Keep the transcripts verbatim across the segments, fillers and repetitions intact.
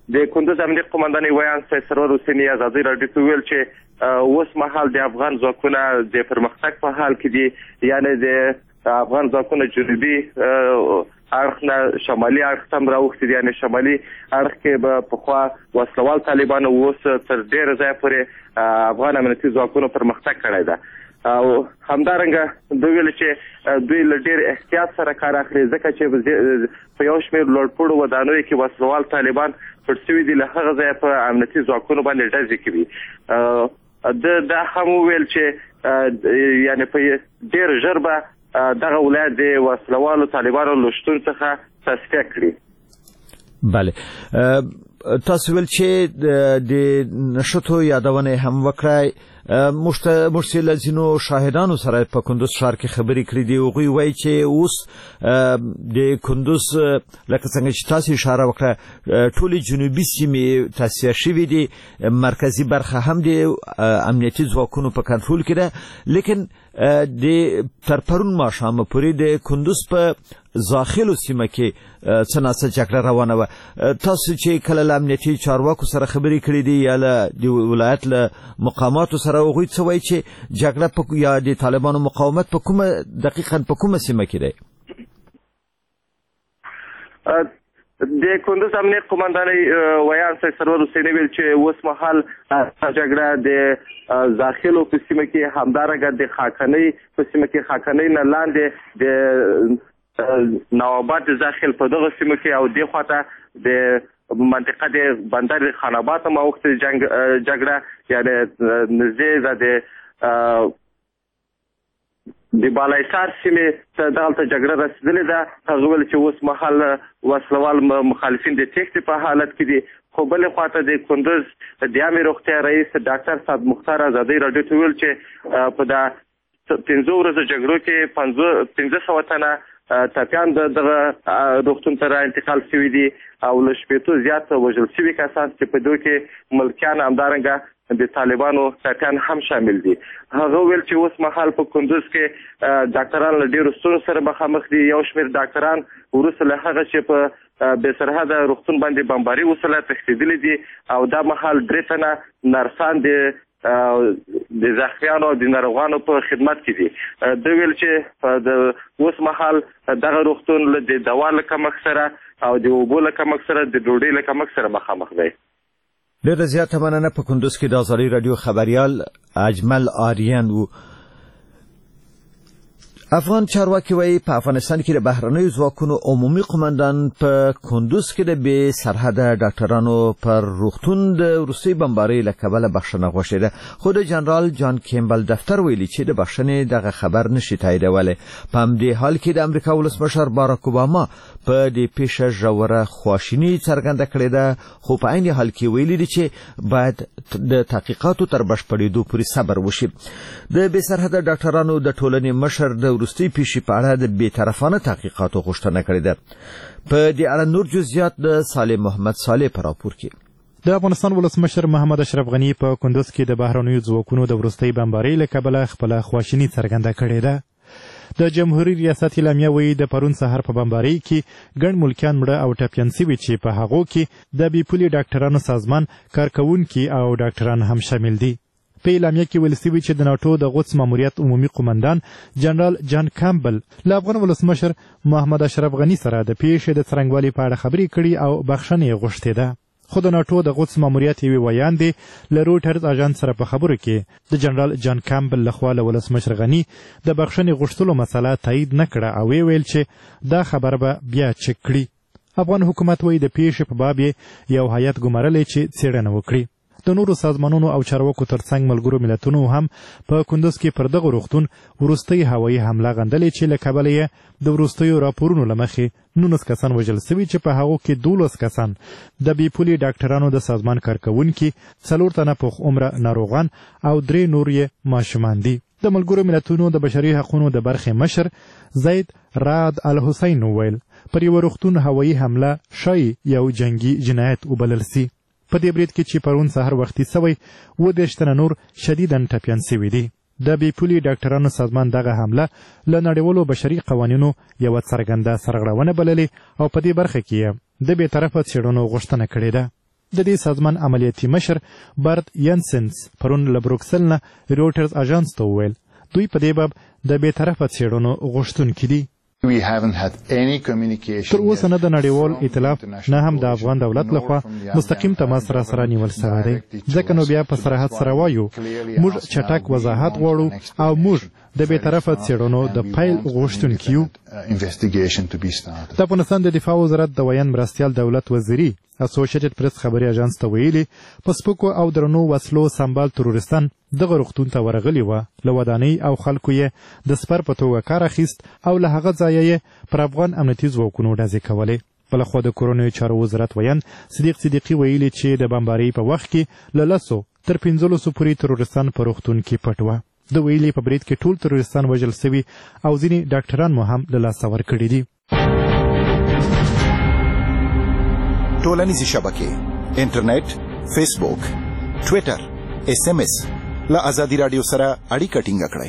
د کندوز امنیت قومندان ویان سید سرور حسین ازادي راډیو ته ویل چې اوس مهال د افغان ځواکونه د پرمختګ په حال کې دي، یعنی د افغان ځواکونه جنوبي اړخ نه شمالي اړخ ته راوښتي دي، یعنی شمالي اړخ کې به پخوا وسلوال طالبان اوس تر ډېره ځایه پورې افغان امنیتي ځواکونو پرمختګ کړی ده. او همدارنګه دوی ویل چې دوی له ډېر احتیاط سره کار اخلي، ځکه چې په یو شمېر لوړپوړو ودانیو کې وسلوال طالبان پټ شوي دي، له هغه ځایه په امنیتي ځواکونو باندې ډزې کوي. د دا هم وویل چې یعنې په ډېر ژر به دغه ولایت د وسلوالو طالبانو له شتون څخه تصفیه کړي. بله، تاسو ویل چې د نښتو یادونه هم وکړئ. موږ چې له ځینو شاهدانو سره په کندوز ښار کې خبرې کړې دي، هغوی وایي چې اوس د کندوز لکه څنګه چې تاسو اشاره وکړه ټولې جنوبي سیمې تصفیه شوي دي، مرکزي برخه هم د امنیتي ځواکونو په کنټرول کې ده، لیکن د تر پرون ماښامه پورې د کندوز په داخلو سیمه کې څه ناڅه جګړه روانه وه. تاسو چې کله له امنیتي چارواکو سره خبرې کړې دي یا له د ولایت له مقاماتو سره، هغوی څه وایي چې جګړه یا د طالبانو مقاومت په کومه دقیقا په کومه سیمه کې دی؟ د کندوز امنیت قومندان ویان سید سرور حسین ویل چې اوس مهال جګړه د داخلو په سیمه کې، همدارنګه د خاکنۍ په سیمه کې، خاکنۍ نه لاندې د نواباد داخل په دغه سیمه کې، او دې خواته د منطقه د بندر خاناباد هم اوښتې جنګ جګړه، یعنې نږدې د د بالایسار سیمې ته دلته جګړه رسېدلې ده. هغه ویل چې اوس مهال وسلوال مخالفین د تېښتې په حالت کې دي. خو بلې خواته د کندوز د عامې روغتیا رئیس ډاکټر صاحب مختار ازادي راډیو ته ویل چې په دا پنځو ورځو جګړو کې پنځه سوه تنه ټپیان دغه روغتون ته را انتقال شوي دي، او له شپېتو زیات وژل شوي کسان چې په دوی کې ملکیان همدارنګه د طالبانو ټپیان هم شامل دي. هغه ویل چې اوس مهال په کندوز کې ډاکټران له ډېرو ستونزو سره مخامخ دي. یو شمېر ډاکټران وروسته له هغه چې په بې سرحده روغتون باندې بمباري وسله تښتېدلي دي، او دا مهال درې تنه نرسان د د زخمیانو او د ناروغانو په خدمت کې دي. دوی ویل چې د اوس مهال دغه روغتون له د دوا له کمښت سره او د اوبو له کمښت سره د ډوډۍ له کمښت سره مخامخ دی. ډېره زیاته مننه. په کندوز کې د ازادي راډیو خبریال اجمل آریان و. افغان چارواکي وایي په افغانستان کې د بهرنیو ځواکونو عمومي قومندان په کندوز کې د بې سرحده ډاکټرانو پر روغتون د وروستۍ بمبارۍ له کبله بخښنه غوښتې ده، خو د جنرال جان کیمبل دفتر ویلي چې د بخښنې دغه خبر نشي تاییدولی. په همدې حال کې د امریکا ولسمشر باراک اوباما په دې پیښه ژوره خواشیني څرګنده کړې ده، خو په عین حال کې ویلي دي چې باید د تحقیقاتو تر بشپړېدو پورې صبر وشي. د بې سرحده ډاکټرانو د ټولنې مشر د وروستۍ پیښې په اړه د بېطرفانه تحقیقاتو غوښتنه کړې ده. په دې اړه نور جزئیات د صالح محمد صالح په راپور کې. د افغانستان ولسمشر محمد اشرف غني په کندوز کې د بهرنیو ځواکونو د وروستۍ بمبارۍ له کبله خپله خواشیني څرګنده کړې ده. د جمهوریت ریاست اعلامیه وایي د پرون سهار په بمبارۍ کې ګڼ ملکیان مړه او ټپیان شوي چې په هغو کې د بې پولې ډاکټرانو سازمان کارکوونکي او ډاکټران هم شامل دي. په اعلامیه کې ویل شوي چې د ناټو د قدس ماموریت عمومي قومندان جنرال جان کامبل له افغان ولسمشر محمد اشرف غني سره د پیښې د څرنګوالي په اړه خبرې کړي او بخښنه یې غوښتې ده. خو د ناټو د قدس ماموریت یوې ویاندې له رویټرز اژانس سره په خبرو کې د جنرال جان کامبل لخوا له ولسمشر غني د بخښنې غوښتلو مسله تایید نه کړه او ویل چې دا خبر به بیا چک کړي. افغان حکومت وایي د پیښې په باب یو هیات ګمارلی چې څېړنه وکړي. د نورو سازمانونو او چارواکو ترڅنګ ملګرو ملتونو هم په کندوز کې پر دغه روغتون وروستۍ هوایي حمله غندلې چې له کبله یې د وروستیو راپورونو له مخې نولس کسان وژل سوي چې په هغو کې دولس کسان د بې پولې ډاکټرانو د سازمان کارکوونکي، څلور تنه پوخ عمره ناروغان او درې نور یې ماشومان دي. د ملګرو ملتونو د بشري حقونو د برخې مشر زید رعد الحسین وویل پر یوه روغتون هوایي حمله شایي یو جنګي جنایت وبلل سي. په دې برید کې چې پرون سهار وختي سوی اووه دېرش تنه نور شدیداً ټپیان سوي دي. د بې پولې ډاکټرانو سازمان دغه حمله له نړیوالو بشري قوانینو یوه څرګنده سرغړونه بللې او په دې برخه کې یې د بې طرفه څېړنو غوښتنه کړې ده. د دې سازمان عملیاتي مشر برت ینسنس پرون له بروکسل نه روټرز اژانس ته وویل دوی په دې باب د بېطرفه څېړنو غوښتونکي دي. تر اوسه نه د نړیوال ائتلاف نه هم د افغان دولت لخوا مستقیم تماس را سره نیول شوی دی، ځکه نو بیا په صراحت سره وایو موږ چټک وضاحت غواړو او موږ د بېطرفه څېړنو د پیل غوښتونکي یو. د افغانستان د دفاع وزارت د ویان مرستیال دولت وزیري اسوسییټډ پریس خبري اژانس ته ویلي په سپکو او درنو وسلو سمبال تروریستان دغه روغتون ته ورغلي وه، له ودانۍ او خلکو یې د سپر په توګه کار اخیست او له هغه ځایه یې پر افغان امنیتي ځواکونو ډزې کولې. بلخوا د کورنیو چارو وزارت ویان صدیق صدیقي ویلي چې د بمبارۍ په وخت کې له لسو تر پنځلسو پورې تروریستان په روغتون کې پټ وه. د ویلي په برید کې ټول تروریستان وژل سوي او ځینې ډاکټران مو هم له لاسه ورکړي دي. ټولنیزې شبکې انټرنیټ، فیسبوک، ټویټر، اس ام اس له ازادي راډیو سره اړیکه ټینګه کړئ.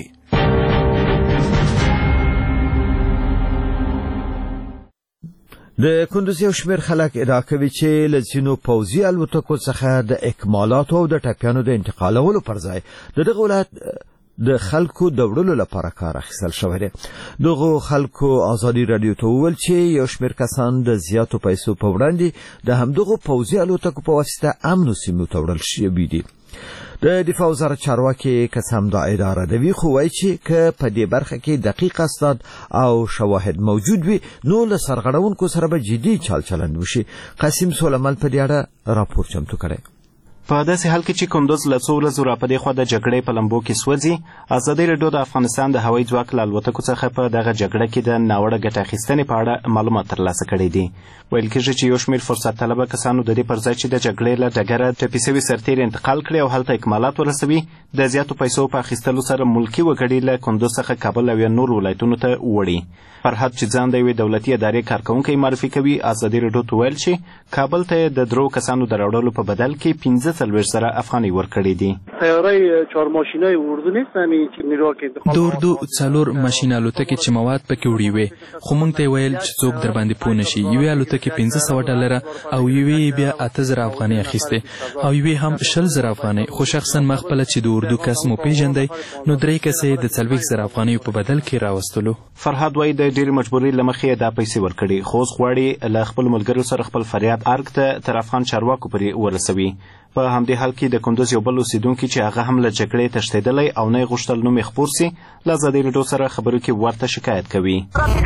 د کندوز یو شمېر خلک ادعا کوي چې له ځینو پوځي الوتکو څخه د اکمالاتو او د ټپیانو د انتقالولو پر ځای د دغه ولایت د خلکو د وړلو لپاره کار اخیستل شوی دی. دغو خلکو ازادي راډیو ته وویل چې یو شمېر کسان د زیاتو پیسو په وړاندې د همدغو پوځي الوتکو په واسطه امنو سیمو ته وړل شوي دي. د دفاع وزارت چارواکي که هم دا ادعا ردوي، خو وایي چې که په دې برخه کې دقیق اسناد او شواهد موجود وي نو له سرغړونکو سره به جدي چال چلند وشي. قاسم سولمل په دې اړه راپور چمتو کړی. په داسې حال کې چې کندوز له څو ورځو راپدې خوا د جګړې په لمبو کې سوځي، ازادي راډیو د افغانستان د هوایي ځواک له الوتکو څخه په دغه جګړه کې د ناوړه ګټه اخیستنې په اړه معلومات ترلاسه کړي دي. ویل کېږي چې یو شمېر فرصت طلبه کسانو د دې پر ځای چې د جګړې له ډګره ټپي سوي سرتېري انتقال کړي او هلته اکمالات ورسوي، د زیاتو پیسو په اخیستلو سره ملکي وګړي له کندوز څخه کابل او یا نورو ولایتونو ته وړي. فرحت چې ځان د یوې دولتي ادارې کارکوونکی معرفي کوي، ازادي راډیو ته ویل چې کابل ته د درو کسانو د راوړلو په بدل کې پنځه څلوېښت زره افغانۍ ورکړي دي. تیارای چهار ماشینای اردو نیست همین چې نیروها کې انتخاب د اردو څلور ماشین الوتکې چې مواد پکې وړي وې، خو موږ ته ویل چې څوک در باندې پوه نشي. یوې الوتکې پنځه سوه ډالره او یوې بیا اته زره افغانۍ اخیستې او یوې هم شل زره افغانۍ، خو شخصا ما خپله چې د اردو کس مو پیژندی نو درې کسې د څلوېښت زره افغانیو په بدل کې راوستلو. فرهاد وایي د ډېرې مجبورۍ له مخې دا پیسې ورکړي، خو اوس غواړي له خپلو ملګرو سره خپل فریاد ارګ ته تر افغان چارواکو پورې ورسوي. په همدې حال کې د کندوز یو بل اوسیدونکي چې هغه هم له جګړې تښتېدلی او نه یې غوښتل نوم یې خپور سي، له ازادي راډیو سره خبرو کې ورته شکایت کوي.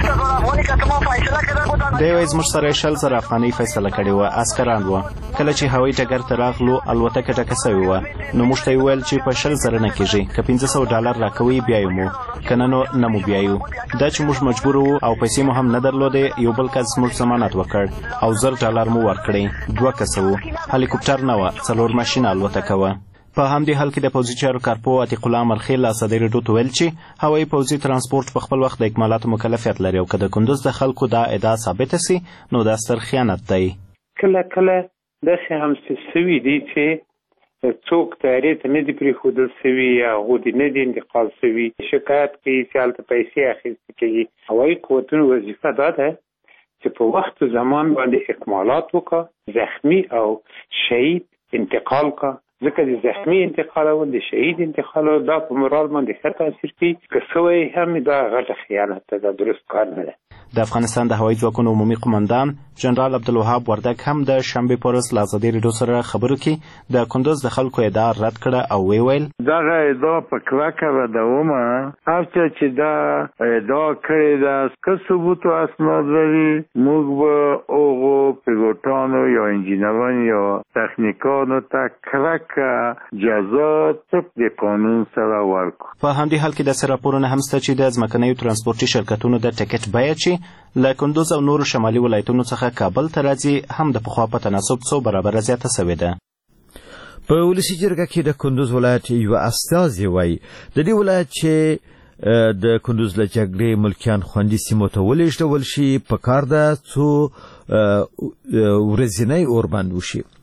دی وایي زموږ سره یې شل زره افغانۍ فیصله کړې وه، عسکران وه. کله چې هوایي ډګر ته راغلو الوتکه ډکه سوې وه، نو موږ ته یې وویل چې په شل زره نه کېږي، که پنځه سوه ډالر راکوئ بیایو مو، که نه نو نه مو بیایو. دا چې موږ مجبور وو او پیسې مو هم نه درلودې، یو بل کس موږ ضمانت وکړ او زر ډالر مو ورکړې. دوه کسه وو، هلیکوپټر نه وه، څلور ماشین الوتکه وه. په همدې حال کې د پوځي چارو کارپو عتیق الله مرخیل ازادي راډیو ته ویل چې هوایي پوځي ترانسپورټ په خپل وخت د اکمالاتو مکلفیت لري او که د کندوز د خلکو دا ادعا ثابته سي نو دا ستر خیانت دی. کله کله داسې هم سوي دي چې څوک تیارې ته نه دي پرېښودل سوي یا هغو دې نه دي انتقال سوي، شکایت کوي چې هلته پیسې اخیستې کېږي. هوایي قوتونو وظیفه دا ده چې په وخت و زمان باندې اکمالات وکړه، زخمی او شهید انتقال کا، ځکه د زخمی انتقال او د شهید انتقال دا په مورال باندې ښه تاثیر کوي. که سوی هم دا غټه خیانت ده، دا درست کار نه ده. د افغانستان د هوایي ځواکونو عمومي قمندان جنرال عبدالوهاب وردګ هم د شنبې په ورځ له ازادي راډیو سره خبرو کې د کندوز د خلکو ادعا رد کړه او ویې ویل دغه ادعا په کلکه ردومه، هر څه چې دا ادعا کړې ده که ثبوت او اسناد لري، موږ به هغو پیلوټانو یا انجینرانو یا تخنیکانو ته کلکه جزا طبق د قانون سره ورکړو. په همدې حال کې داسې راپورونه هم شته چې د ځمکنیو ترانسپورټي شرکتونو د ټکټ بیه چې له کندوز او نورو شمالي ولایتونو څخه کابل ته راځي هم د پخوا په تناسب څو برابره زیاته سوې ده. په ولسي جرګه کې د کندوز ولایت یو استازی وایي د دې ولایت چې د کندوز له جګړې ملکیان خوندي سیمو ته ولېږدول شي په کار ده څو ورځنی اوربند وشي.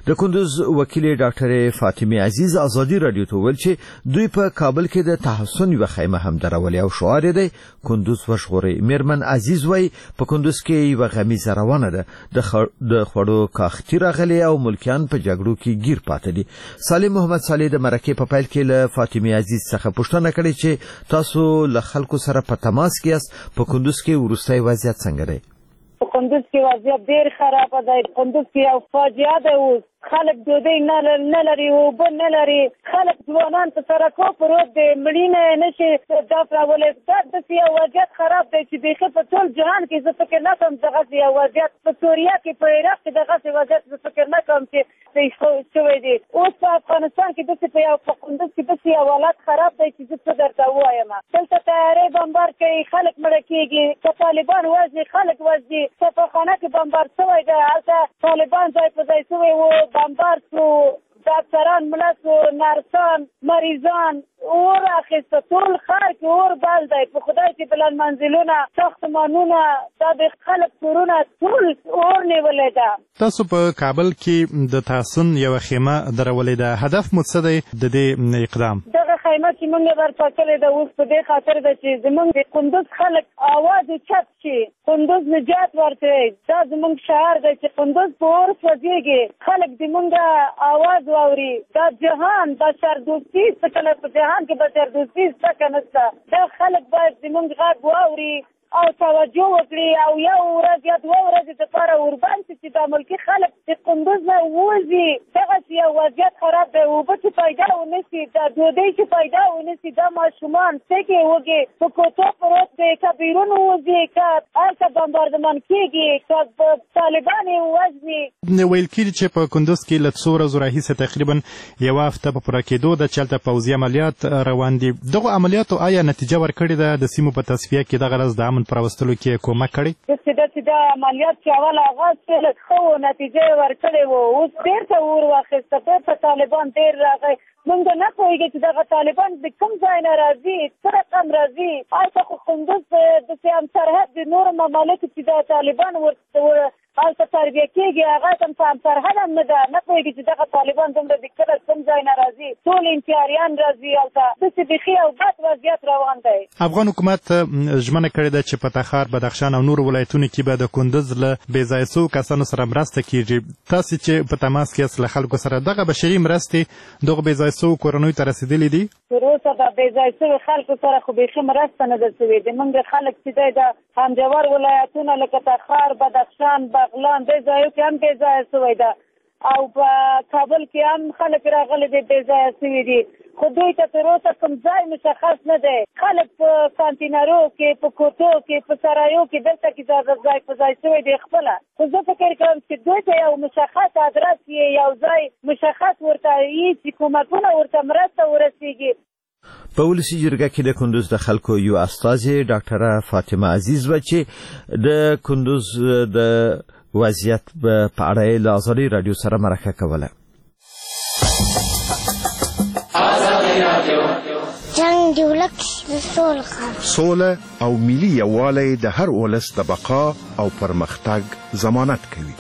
د کندوز وکیل ډاکټر فاطمه عزیز ازادي رادیو ته ویل چې دوی په کابل کې د تحسن یو خیمه هم درولې او شعار دی کندوز وشغوري. میرمن عزیز وای په کندوز کې یو غمیزه روانه ده د خړو کاختی راغلي او ملکیان په جګړو کې گیر پاتې دي. سالم محمد صالح د مرکه په پیل کې له فاطمه عزیز څخه پوښتنه کړې چې تاسو له خلکو سره په تماس کې یاست، په کندوز کې وروستي وضعیت څنګه دی؟ په کندوز کې وضعیت ډیر خراب دی. کندوز کې یو فاجعه ده، اوس خلک ډوډۍ نه لري، اوبه نه لري، خلک ځوانان په سړکو پروت دي، مړینه نشي دافراولی. دا داسې یو وضعیت خراب دی چې بیخي په ټول جهان کې زه فکر نه کوم دغسې یو وضعیت په سوریه کې په عراق کې دغسې وضعیت زه فکر نه کوم چې شوی دی. اوس په افغانستان کې داسې په یو په کندوز کې داسې یو حالت خراب دی چې زه څه درته ووایم. دلته طیارې بمبار کوي، خلک مړه کېږي، که طالبان وژني خلک وژني. شفاخانه کې بمبار شوی دی، هلته طالبان ځای په ځای شوی و، بمبار شو، ډاکټران مړه شو، نرسان، مریضان اور اخیسته، ټول ښار کې اور بل دی. په خدای چې بلند منزلونه، ساختمانونه، دا د خلک کورونه ټول اور نیولې ده. تاسو په کابل کې د تحسن یو خیمه درولې ده، هدف مو څه دی د دې اقدام؟ دغه خیمه چې موږ ورپاکلې ده اوس په دې خاطر ده چې زموږ د کندوز خلک اواز اوچت شي، کندوز نجات ورکړي. دا زموږ شعار دی چې کندوز په اور سوځېږي، خلک زموږ اواز واوري. دا جهان بشردوستي څه کله په جهان کې بشردوستي څه نشته. دا خلک باید زموږ غږ واوري او توجه وکړي او یو ورځ یا دوه ورځې دپاره وربند شي چې دا ملکي خلک د کندوز نه ووځي. دغسې یو وضعیت خراب دی، اوبه چې پیدا ونه شي، دا ډوډۍ چې پیدا ونه شي، دا ماشومان څکې وږې په کوڅو پروت دی، که بیرون ووځي، که هلته بمباردمان کېږي، که طالبان یې ووژني. ویل کېږي چې په کندوز کې له څو ورځو راهیسې تقریبا یوه هفته په پوره کېدو ده چې هلته پوځي عملیات روان دي. دغو عملیاتو آیا نتیجه ورکړې ده؟ د سیمو په تصفیه کې دغه راز د امن پر راوستلو کې کومک کړی؟ داسې ده چې دا عملیات چې اول آغاز شو لږ ښه و، نتیجه یې ورکړې وه. اوس بېرته اور واخیسته، بېرته طالبان ډېر راغی. موږ نه پوهېږو چې دغه طالبان د کوم ځای نه راځي، څه رقم راځي. هلته خو کندوز داسې هم سرحد د نورو ممالکو چې دا طالبان ورته هلته تربیه کېږي، هغه هم په هم سرحد هم نه ده. نه پوهېږي چې دغه طالبان دومره د کله کوم ځای نه راځي، ټول انتحاریان راځي هلته. داسې بیخي یو بد وضعیت روان دی. افغان حکومت ژمنه کړې ده چې په تخار، بدخشان او نورو ولایتونو کې به د کندوز له بې ځایه سوو کسانو سره مرسته کېږي. تاسې چې په تماس کې یاست له خلکو سره، دغه بشري مرستې دغو بې ځایه سوو کورنیو ته رسېدلې دي؟ تر اوسه به بې ځایه سوي خلکو سره خو بیخي مرسته نه ده سوې. زموږ خلک چې دی د همجوار ولایتونه لکه تخار، بدخشان، بغلان، دې ځایو کې هم بې ځایه سوی ده او په کابل کې هم خلک راغلي دي بې ځایه سوي دي. خو دوی ته تر اوسه کوم ځای مشخص نه دی. خلک په کانتینرو کې، په کوټو کې، په سرایو کې دلته کې ځای په ځای سوی دی خپله. خو زه فکر کوم چې دوی ته یو مشخص ادرس یې، یو ځای مشخص ورته یي چې کومکونه ورته مرسته ورسېږي. په ولسي جرګه کې د کندوز د خلکو یو استازي ډاکټره فاطمه عزیز و چې د کندوز د وضعیت په اړه له ازادي رادیو سره مرکه کوله. جنگ دی ولک سوله سوله او ملي یووالی د هر ولس د بقا او پرمختګ ضمانت کوي.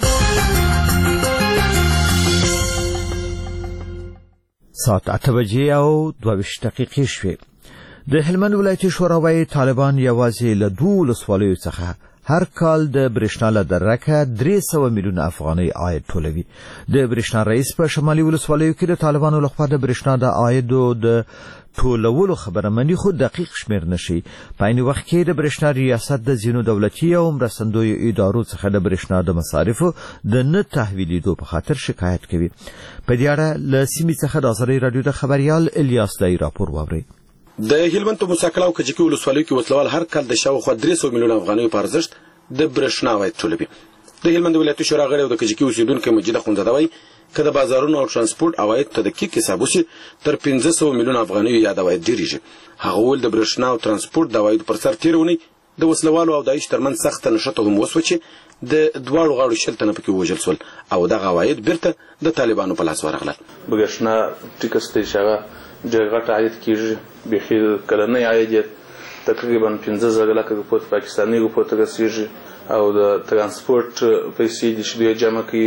ساعت اته بجې او دوه ویشت دقیقې شوې. د هلمند ولایتي شورا وايي طالبان یوازې له دوو ولسوالیو څخه هر کال د برېښنا له درکه درې سوه میلیونه افغانۍ عاید ټولوي. د برېښنا رئیس په شمالي ولسوالیو کې د طالبانو لخوا د برېښنا د عایدو د ټولولو خبره مني، خو دقیق شمیر نشي. په عین وخت کې د برېښنا ریاست د ځینو دولتي او مرستندویو ادارو څخه د برېښنا د مصارفو د نه تحویلېدو په خاطر شکایت کوي. په دې اړه له سیمې څخه د ازادي رادیو د خبریال الیاس دای راپور واورئ. د هلمند په موسی او کجکي ولسوالیو کې وسلوال هر کال د شاوخوا درې سوه میلیونه افغانیو په ارزښت د برېښنا عاید ټولوي. د هلمند ولایتي شورا غړی او د کجکي اوسیدونکي مجید اخوندزاده وایي که د بازارونو او ترانسپورت عواید ته دقیق حساب وشي تر پنځه سوه میلیونه افغانیو یاد عواید ډېرېږي. هغه وویل د برېښنا او ترانسپورت د عوایدو پر سر تېره اونۍ د وسلوالو او داعش ترمنځ سخته نښته هم وسوه چې د دواړو غاړو شل تنه پکې ووژل سول او دغه عواید بیرته د طالبانو په لاس ورغلل. برېښنا ټیکس دی چې هغه ډېر غټ عاید کېږي، بیخي کلنی عاید یې تقریبا پنځه زره لکه روپۍ پاکستاني روپیو ته رسېږي او د ترانسپورت پیسې دي چې دوی جمع کوي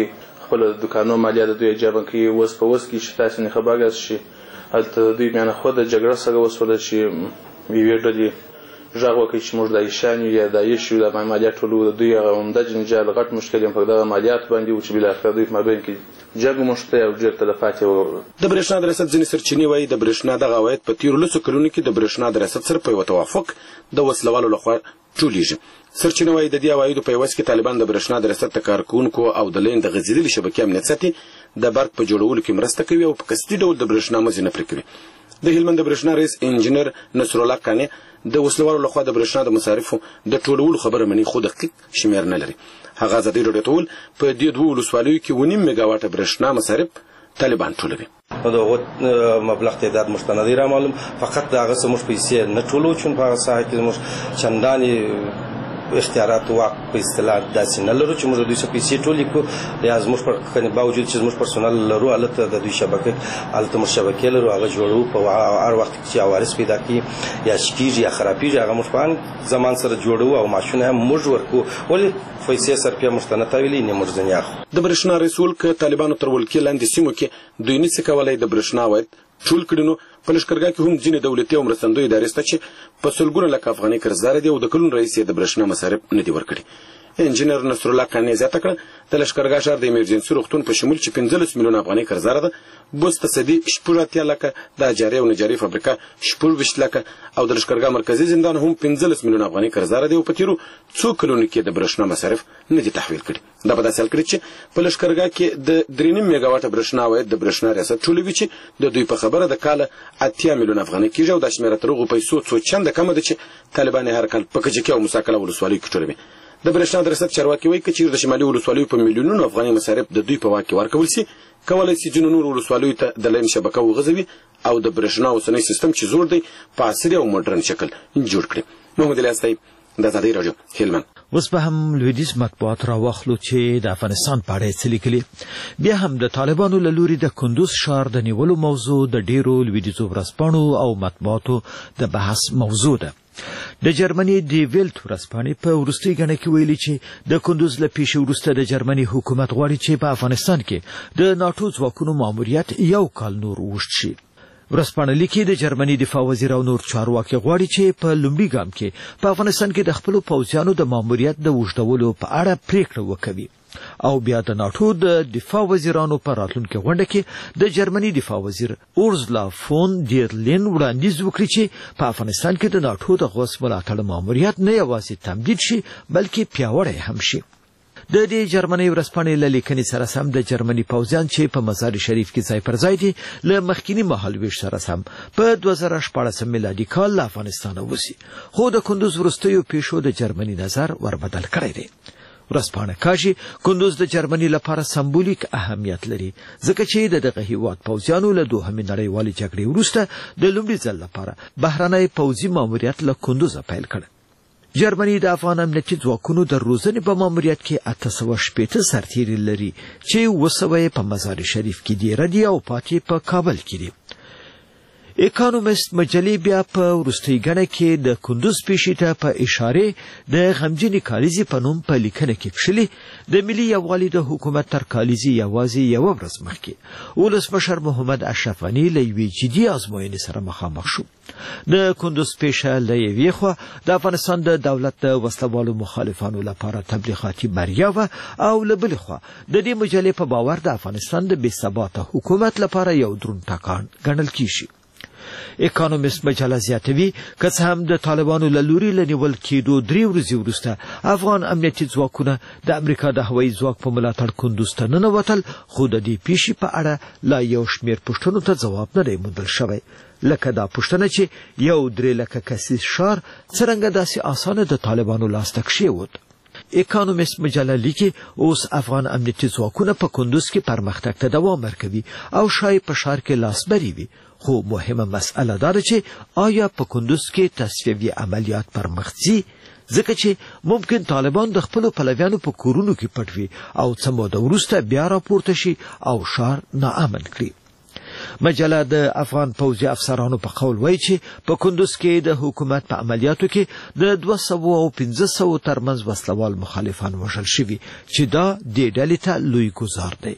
خپل دکانو مالیه د دوی اجابه کوي اوس په اوس کې چې تاسو نه خبرګاس شي هلته دوی میانه خود جګړه سره وسوله چې یوې ډلې غږ وکړي چې موږ د ایشان یا د ایشو د مالیات ټولو د دوی هغه عمده جنجال غټ مشکل یې په دغه مالیات باندې و چې بالاخره دوی په مابین کې جګ مشته او ډېر تلفات یې د برېښنا د رسد ځینې سرچینې وایي د برېښنا دغه عواید په تېرو لسو کلونو کې د برېښنا د رسد سره په یوه توافق د وسلوالو لخوا ټولیږي. سرچینه وایي د دې عوایدو په عوض کې طالبان د برېښنا د رسد د کارکوونکو او د لین د غځېدلې شبکې امنیت ساتي، د برق په جوړولو کې مرسته کوي او په قصدي ډول د برېښنا مزي نه پرې کوي. د هلمند د برېښنا رئیس انجینر نصرالله قانع د وسلوالو لخوا د برېښنا د مصارفو د ټولولو خبره مني، خو دقیق شمېر نه لري. هغه ازادي راډیو ته وویل په دې دوو ولسوالیو کې اووه نیم میګا واټه برېښنا مصارف طالبان ټولوي. دغه مبلغ تعداد موږ ته نه دی رامعلوم، فقط د هغه څه موږ پیسې نه ټولو چون په هغه ساحه کې موږ چندانې اختیارات واک په اصطلاح داسې نه لرو چې موږ د دوی څخه پیسې ټولې کړو. یا زموږ پر باوجود چې زموږ پرسونل لرو هلته د دوی شبکې هلته موږ شبکې لرو هغه جوړو په هر وخت کې چې عوارض پیدا کړي یا شکېږي یا خرابېږي هغه موږ په زمان سره جوړو او معاشونه هم موږ ورکوو. ولې پیسې صرفې موږ ته نه تاویلي نه موږ ځنې اخلو. د برېښنا رئیس وویل که طالبانو تر ولکې لاندې سیمو کې دوی نشي کولی د برېښنا عواید ټول کړي نو په لښکرګاه کې هم ځینې دولتي او مرستندویه ادارې شته چې په سلګونه لکه افغانۍ قرضداره دي او د کلونو راهیسې د برېښنا مصارف نه دي ورکړي. انجینر نصرالله قانع زیاته کړه د لښکرګاه ښار د ایمرجنسي روغتون په شمول چې پنځلس میلیونه افغانۍ قرضداره ده، بوس تصدي شپږ اتیا لکه، د جاري او نجاري فابریکه شپږ ویشت لکه او د لښکرګاه مرکزي زندان هم پنځلس میلیونه افغانۍ قرضداره دي او په تېرو څو کلونو کې د برېښنا مصارف نه دي تحویل کړي. دا به داسې حل کړي چې په لښکرګاه کې د درې نیم میګا واټه برېښنا عواید د برېښنا ریاست ټولوي چې د دوی په خبره د کاله اتیا میلیونه افغانۍ کېږي او دا شمېره تر هغو پیسو څو چنده کمه ده چې طالبان یې هر کال په کجکي او موسی قلعه ولسوالیو کې ټولوي. د برېښنا د رسد چارواکي وایي که چېرې د شمالي ولسوالیو په میلیونونو افغانۍ مصارف د دوی په واک کې ورکول سي، کولی سي ځینو نورو ولسوالیو ته د لین شبکه وغځوي او د برېښنا اوسنی سیستم چې زوړ دی په عصري او مډرن شکل جوړ کړي. محمد الیاس طیب، د ازادۍ راډیو، هلمند. اوس به هم لویدیځ مطبوعات راواخلو چې د افغانستان په اړه څه لیکلي. بیا هم د طالبانو له لوري د کندوز ښار د نیولو موضوع د ډیرو لویدیځو ورځپاڼو او مطبوعاتو د بحث موضوع ده. د جرمني دی ویلت ورځپاڼې په وروستۍ ګڼه کې ویلي چې د کندوز له پیښې وروسته د جرمني حکومت غواړي چې په افغانستان کې د ناټو ځواکونو ماموریت یو کال نور اوږد شي. ورځپاڼه لیکي د جرمني دفاع وزیر او نور چارواکي غواړي چې په لومړي ګام کې په افغانستان کې د خپلو پوځیانو د ماموریت د اوږدولو په اړه پریکړه وکوي او بیا د ناټو د دفاع وزیرانو په راتلونکي غونډه کې د جرمني دفاع وزیر اورزلا فون ډیر لین وړاندیز وکړي چې په افغانستان کې د ناټو د غوث ملاتړ ماموریت نه یوازې تمدید شي بلکې پیاوړی هم شي. د دې جرمني ورځپاڼې له لیکنې سره سم د جرمني پوځیان چې په مزار شریف کې ځای پر ځای دي له مخکینی مهالویش سره سم په دوه زره شپاړسم میلادي کال له افغانستانه وځي، خو د کندوز وروستیو پیښو د جرمني نظر وربدل کړی دی. ورځپاڼه کاږي کندوز د جرمني لپاره سمبولیک اهمیت لري ځکه چې د دغه هیواد پوځیانو له دوهمې نړیوالې جګړې وروسته د لومړي ځل لپاره بهرنی پوځي ماموریت له کندوزه پیل کړ. جرمني د افغان امنیتي ځواکونو د روزنې په ماموریت کې اته سوه شپېته سرتیري لري چې اووه سوه یې په مزار شریف کې دېره دي او پاتې په کابل کې دي. اکانومیست مجلې بیا په وروستۍ ګڼه کې د کندوز پیښې ته په اشارې د غمجنې کالیزې په نوم په لیکنه کې کښلي د ملي یووالي د حکومت تر کالیزې یوازې یوه ورځ مخکې ولسمشر محمد اشرف غني له یوې جدي ازموینې سره مخامخ شو. د کندوز پیښه له یوې خوا د افغانستان د دولت د وسلوالو مخالفانو لپاره تبلیغاتي بریا وه او له بلې خوا د دې مجلې په باور د افغانستان د بې ثباته حکومت لپاره یو دروند ټکان ګڼل کیږي. اکانومیست مجله زیاتوي که څه هم د طالبانو له لوري له نیول کېدو درې ورځې وروسته افغان امنیتي ځواکونه د امریکا د هوایي ځواک په ملاتړ کندوز ته ننوتل، خو د دې پیښې په اړه لا یو شمېر پوښتنو ته ځواب نه دی موندل شوی، لکه دا پوښتنه چې یو درې لکه کسیز ښار څرنګه داسې اسانه د طالبانو لاسته کښېوت. اکانومیست مجله لیکي اوس افغان امنیتي ځواکونه په کندوز کې پرمختګ ته دوام ورکوي او شاید په ښار کې لاسبري وي، خو مهمه مسئله دا ده چې آیا په کندوز کې تصفیوي عملیات پرمخ ځي ځکه چې ممکن طالبان د خپلو پلویانو په کورونو کې پټ وي او څه موده وروسته بیا راپورته شي او ښار ناامن کړي. مجله د افغان پوځي افسرانو په قول وایي چې په کندوز کې د حکومت په عملیاتو کې د دوه سوه او پنځه سوه ترمنځ وسلوال مخالفان وژل شوي چې دا د ډلې ته لوی ګزار دی.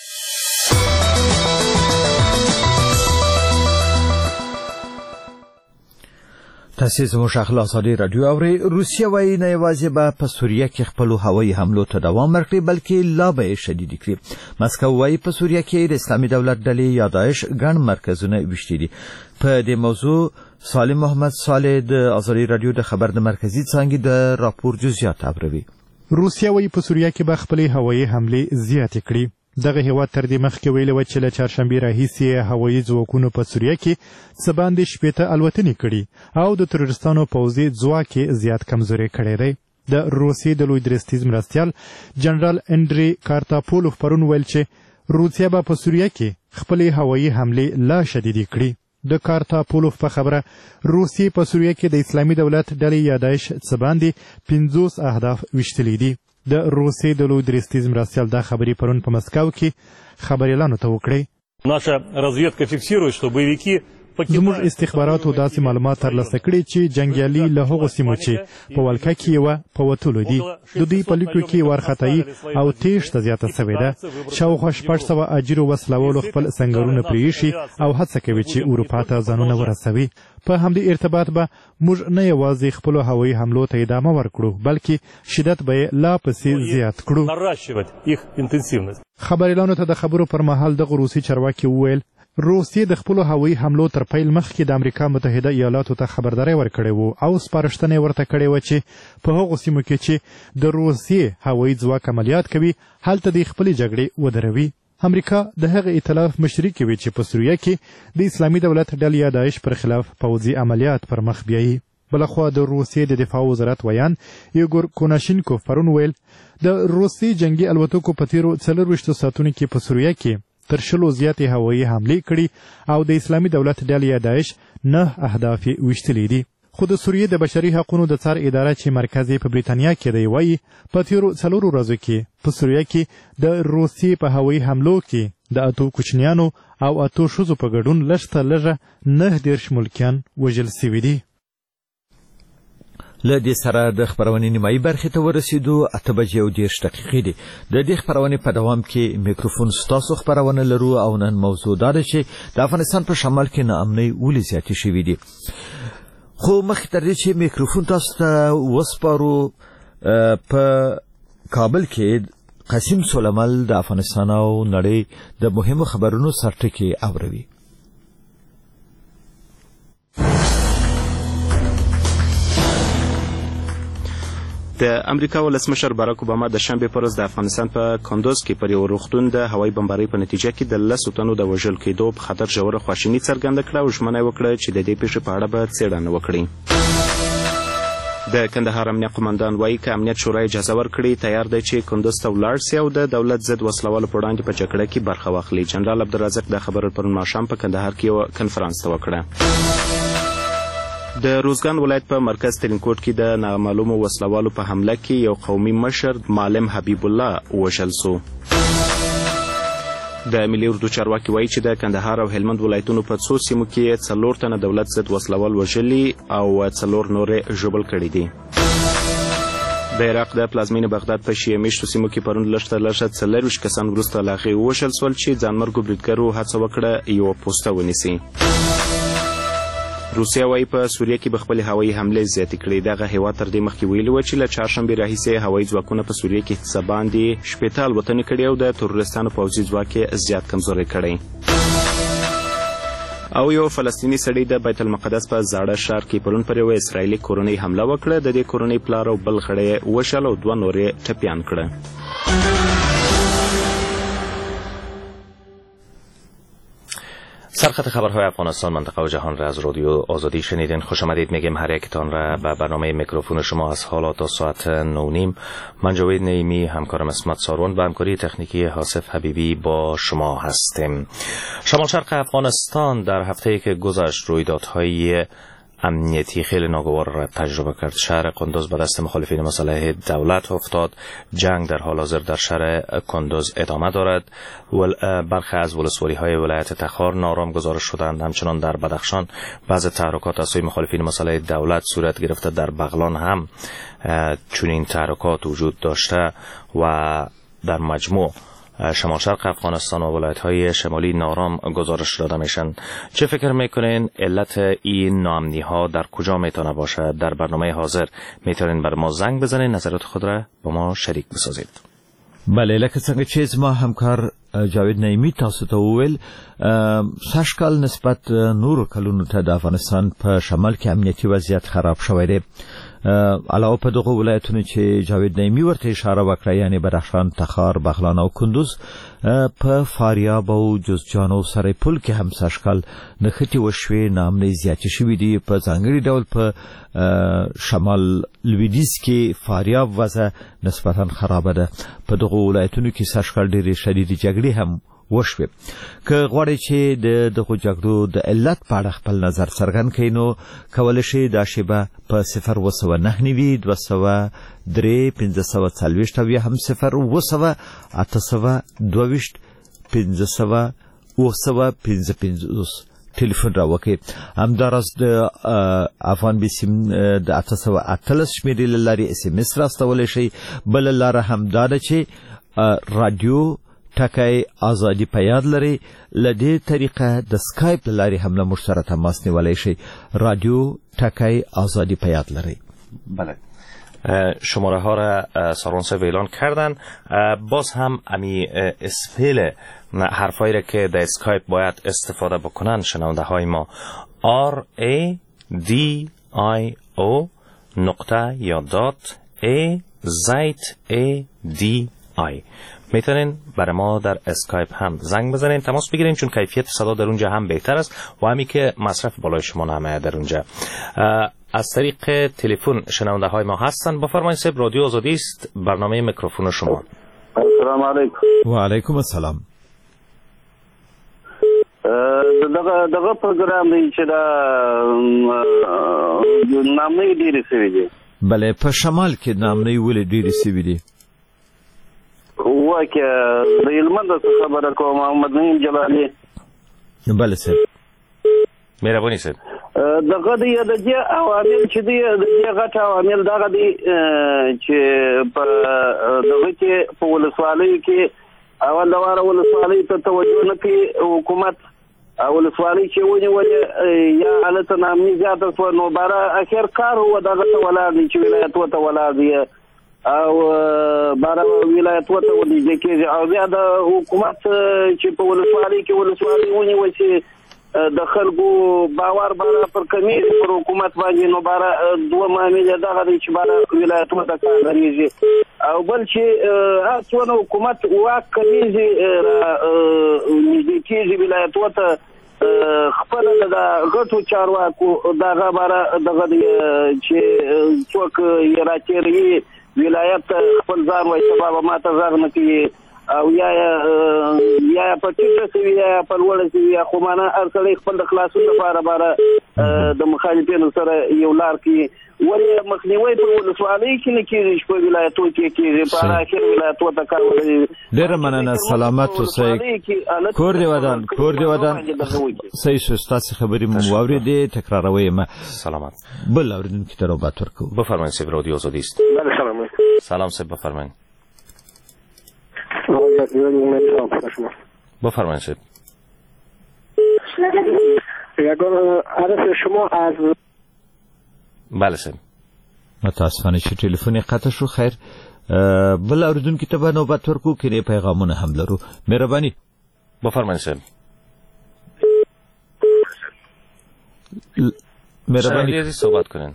تاسې زموږ اخلا ازادي راډیو اورئ. روسیه وایي نه یوازې به په سوریه کې خپلو هوایي حملو ته دوام ورکړي بلکې لا به یې شدید کړي. مسکو وایي په سوریه کې د اسلامي دولت ډلې یا داعش ګڼ مرکزونه ویشتي دي. په دې موضوع سالم محمد صالح د ازادي راډیو د خبر د مرکزي څانګې د راپور جزئیات اوري. روسیه وایي په سوریه کې به خپلې هوایي حملې زیاتې کړي. دغه هیواد تر دې مخکې ویلي وه چې له چهارشنبې راهیسې هوایي ځواکونو په سوریه کې څه باندې شپېته الوتنې کړي او د تروریستانو پوځي ځواک یې زیات کمزوری کړی دی. د روسیې د لوی درستیز مرستیال جنرال انډري کارتاپولوف پرون ویل چې روسیه به په سوریه کې خپلې هوایي حملې لا شدیدې کړي. د کارتاپولوف په خبره روسیې په سوریه کې د اسلامي دولت ډلې یا داعش څه باندې پنځوس اهداف ویشتلي دي. د روسیې د لوی درستیز مرستیال دا خبرې پرون په مسکو کې خبریالانو ته وکړې. наша разведка фиксирует, что боевики زموږ استخباراتو داسې معلومات ترلاسه کړي چې جنګیالي له هغو سیمو چې په ولکه کې یې وه په وتلو دي. د دوی په لیکو کې وارخطایي او تیښته زیاته سوې ده. شاوخوا شپږ سوه اجیرو وسلوالو خپل سنګرونه پرېښي او هڅه کوي چې اروپا ته ځانونه ورسوي. په همدې ارتباط به موږ نه یوازې خپلو هوایي حملو ته ادامه ورکړو بلکې شدت به یې لا پسې زیات کړو. خبریالانو ته د خبرو پر مهال دغه روسي چارواکي وویل روسیې د خپلو هوایي حملو تر پیل مخکې د امریکا متحده ایالاتو ته خبرداری ورکړی و او سپارښتنه یې ورته کړې وه چې په هغو سیمو کې چې د روسیې هوایي ځواک عملیات کوي هلته د خپلې جګړې ودروي. امریکا د هغه ائتلاف مشري کوي چې په سوریه کې د اسلامي دولت ډلې یا داعش پر خلاف پوځي عملیات پر مخ بیایي. بلخوا د روسیې د دفاع وزارت ویان ایګور کوناشینکوف پرون ویل د روسي جنگي الوتکو په تیرو څلرویشتو ساعتونو کې په سوریه کې تر شلو زیاتې هوایي حملې کړي او د اسلامي دولت ډلې یا داعش نه اهداف یې ویشتلي دي. خو د سوریې د بشري حقونو د څار اداره چې مرکز یې په بریتانیا کې دی وایي په تیرو څلورو ورځو کې په سوریه کې د روسیې په هوایي حملو کې د اتو کوچنیانو او اتو ښځو په ګډون لږ تر لږه نهه دېرش ملکیان وژل سوي دي. له دې سره د خبرونې نیمایي برخې ته ورسېدو. اته بجې او دېرش دقیقې دي. د دې خبرونې په دوام کې میکروفون ستاسو خبرونه لرو او نن موضوع دا ده چې د افغانستان په شمال کې ناامنۍ ولې زیاتې شوي دي. خو مخکې تر دې چې میکروفون تاسو ته وسپارو په کابل کې قاسم سلیمل د افغانستان او نړۍ د مهمو خبرونو سرټکي اوروي. د امریکا ولسمشر باراک اوباما د شنبې په ورځ د افغانستان په کندوز کې پر یو روغتون د هوایي بمبارۍ په نتیجه کې د لسو تنو د وژل کېدو په خطر ژوره خواشیني څرګنده کړه او ژمنه یې وکړه چې د دې پیښې په اړه به څېړنه وکړي. د کندهار امنیه قمندان وایي که امنیت شورا اجازه ورکړي تیار دی چې کندوز ته ولاړ سي او د دولت ضد وسلوالو په وړاندې په جګړه کې برخه واخلي. جنرال عبدالرزاق دا خبره پرون ماښام په کندهار کې یو کنفرانس ته وکړه. د روزګان ولایت په مرکز ترینکوټ کې د نامعلومو وسلوالو په حمله کې یو قومي مشر معلم حبیب الله وژل سو. د ملي اردو چارواکي وایي چې د کندهار او هلمند ولایتونو په څو سیمو کې څلور تنه دولت ضد وسلوال وژلي او څلور نورې ژوبل کړي دي. د عراق د پلازمینې بغداد په شیعه میشتو سیمو کې پرون لږ تر لږه څلرویشت کسان وروسته له هغې ووژل سول چې ځانمرګو بریدګرو هڅه وکړه یوه پوسته ونیسي. روسیه وایي په سوریه کې به خپلې هوایي حملې زیاتې کړي. دغه هیواد تر دې مخکې ویلي وه چې له چهارشنبې راهیسې هوایي ځواکونه په سوریه کې څه باندې شپېته الوتنې کړي او د تروریستانو پوځي ځواک یې زیات کمزوری کړی. او یو فلسطیني سړی د بیت المقدس په زاړه ښار کې پرون پر یوه اسرائیلي کورنۍ حمله وکړه. د دې کورنۍ پلار او بل غړی یې وشل او دوه نور یې ټپیان کړه. سرخط خبرهای افغانستان منطقه و جهان را از رادیو آزادی شنیدین. خوش آمدید میگیم هر یکتان را به برنامه میکروفون شما از حالا تا ساعت نو نیم. من جاوید نعیمی، همکارم اسمت سارون، به همکاری تکنیکی حاسف حبیبی با شما هستیم. شمال شرق افغانستان در هفته‌ای که گذشت رویدادهای امنیتی خیلی ناگوار را تجربه کرد. شهر قندوز به دست مخالفین مسلح دولت افتاد. جنگ در حال حاضر در شهر قندوز ادامه دارد. برخی از ولسوالی های ولایت تخار نارام گزارش شدند. همچنان در بدخشان بعض تحرکات از سوی مخالفین مسلح دولت صورت گرفته. در بغلان هم چنین تحرکات وجود داشته و در مجموع شمال شرق افغانستان و ولایت‌های شمالی نارام گزارش داده میشن. چه فکر میکنین علت این ناامنی ها در کجا میتونه باشه؟ در برنامه حاضر میتونین بر ما زنگ بزنین، نظرات خود را با ما شریک بسازید. بله، لکه څنګه چې ما همکار جاوید نعیمی تاسو ته وویل، سږکال نسبت نورو کلونو ته د افغانستان په شمال کې امنیتي وضعیت خراب شوی دی. علاوه په دغه ولایتونو چې جاوید نعیمی ورته اشاره وکړه، یعنی بدخشان، تخار، بغلان او کندوز، په فاریاب او جوزجان او سرپل کې هم سږکال نښتې وشوې، ناامنۍ زیاتې شوې دي. په ځانګړي ډول په شمال لویدیځ کې فاریاب وضع نسبتا خرابه ده. په دغه ولایتونو کې سږکال ډېرې شدیدې جګړې هم وشوې. که غواړئ چې د دغو جګړو د علت په اړه خپل نظر څرګند کړئ، نو کولی شئ دا شیبه په صفر اوه سوه نهه نوي دوه سوه درې پنځه سوه څلوېښت او یا هم صفر اوه سوه اته سوه دوه ویشت پنځه سوه اوه سوه پنځه پنځوس ټلیفون راوکړئ. همداراز د افغان بیسیم د اته سوه اتلس شمېرې له لارې اس ام اس راستولی شئ. بله لاره هم دا ده چې رادیو ټکی ازادي په یاد لري. له دې طریقه د سکایپ له لارې هم له موږ سره تماس نیولی شئ. رادیو ټکی ازادی په یاد لري. بله، شماره ها را سارون صاحب اعلان کردن. باز هم امی اسپیل حرفایی را که در اسکایپ باید استفاده بکنن شنونده های ما آر ای دی آی او نقطه یا دات ای زیت ای دی آی میتونین برای ما در اسکایپ هم زنگ بزنین، تماس بگیرین، چون کیفیت صدا در اونجا هم بهتر است و همی که مصرف بالای شما نمه در اونجا. از طریق تلفن شنونده های ما هستن. بفرمایید صاحب، رادیو آزادی است، برنامه میکروفون شما. السلام علیکم. و علیکم السلام. دغه دغه پروګرام دی چې دا نامې ډېرې سوي دي. بله، په شمال کې نامې ولې ډېرې سوي دي؟ واکه د هلمند څخه خبره کوم، محمد نعیم جلالی. بله صاحب، مهرباني صاحب. دغه دی د دې عوامل چې دی د دې غټ عوامل دغه دی چې په دغه کې په ولسوالۍ کې اول دواره ولسوالۍ ته توجه نه کوي حکومت. ولسوالۍ چې ونیولې یا حالت نامني زیاته شوه، نو باره اخر کار هو دغه ته ولاړ دی چې ولایتو ته ولاړ دی او باره ولایتو ته ونیږدې کېږي. او بیا د حکومت چې په ولسوالۍ کې ولسوالۍ ونیول شي، د خلکو باور باره پر کمیږي پر حکومت باندې، نو باره دوه معاملې دغه دی چې باره ولایتو ته کار درېږي. او بل چې هر څونه حکومت واک کمیږي نږدې کېږي ولایتو ته، خپله د غټو چارواکو دغه باره دغه دی چې څوک یې راچېروي ولایت خپل ځان وایي سبا به ما ته غږ نه کوي، او یا یا په ټیټه سوي یا په لوړه سوي، یا خو مانه هر سړی خپل د خلاصون لپاره باره د مخالفینو سره یو لار کوي. ولې مخنیوی په ولسوالۍ کې نه کېږي چې په ولایتو کې کېږي، په اخر ولایتو ته کار ولري. ډېره مننه، سلامت اوسئ. کور دې ودان، کور دې ودان. صحیح شو، ستاسې خبرې مو واورېدې، تکراروي یې. سلامت. بل اورېدونکي ته نوبت ورکوو. بفرمایئ صاحب، رادیو آزادی است. سلام صاحب، بفرمایئ. بفرمایئ صاحب. عرض شما از بله صاحب. متاسفانه چې ټلیفون قطع شو. خیر، بل اوریدونکو ته به نوبت ورکوو، که نه پیغامونه هم لرو. مهرباني. بفرمایئ صاحب. مهرباني صحبت کنین.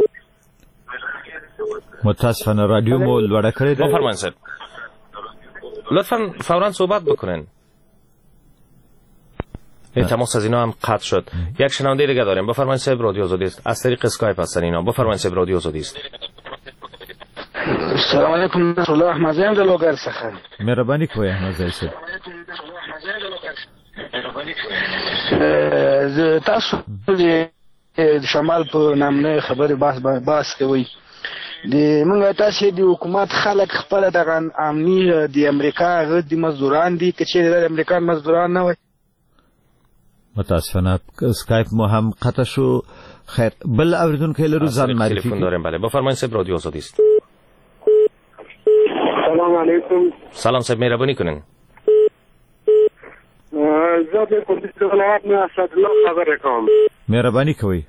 متاسفانه رادیو مو لوړه کړې ده. بفرمایئ صاحب، لطفاً فوراً صحبت بکنین. تماس از اینا هم قطع شد. یک شنونده دیگه داریم. بفرمایید صاحب، رادیو آزادی است. از طریق اسکایپ هستن اینا. بفرمایید صاحب، رادیو آزادی است. السلام علیکم رسول الله احمد زیم د لوګر څخه. مهرباني کوئ احمد زیم صاحب. زه تاسو د شمال په نامنه خبره باس باس کوي د موږ تاسو د حکومت خلک خپل د امني د امریکا غد د مزدوران دي چې د امریکا مزدوران نه وي. متاسفانه اسکایپ مو هم قطع شو. خیر بل اوریدونکو لرو ځان معرفي تلفن داریم. بله بفرمایید صاحب، رادیو آزادی است. سلام علیکم. سلام صاحب، مهربانی کنین. زه د کندز ولایت نه اسدالله خبره کوم. مهرباني کوئ.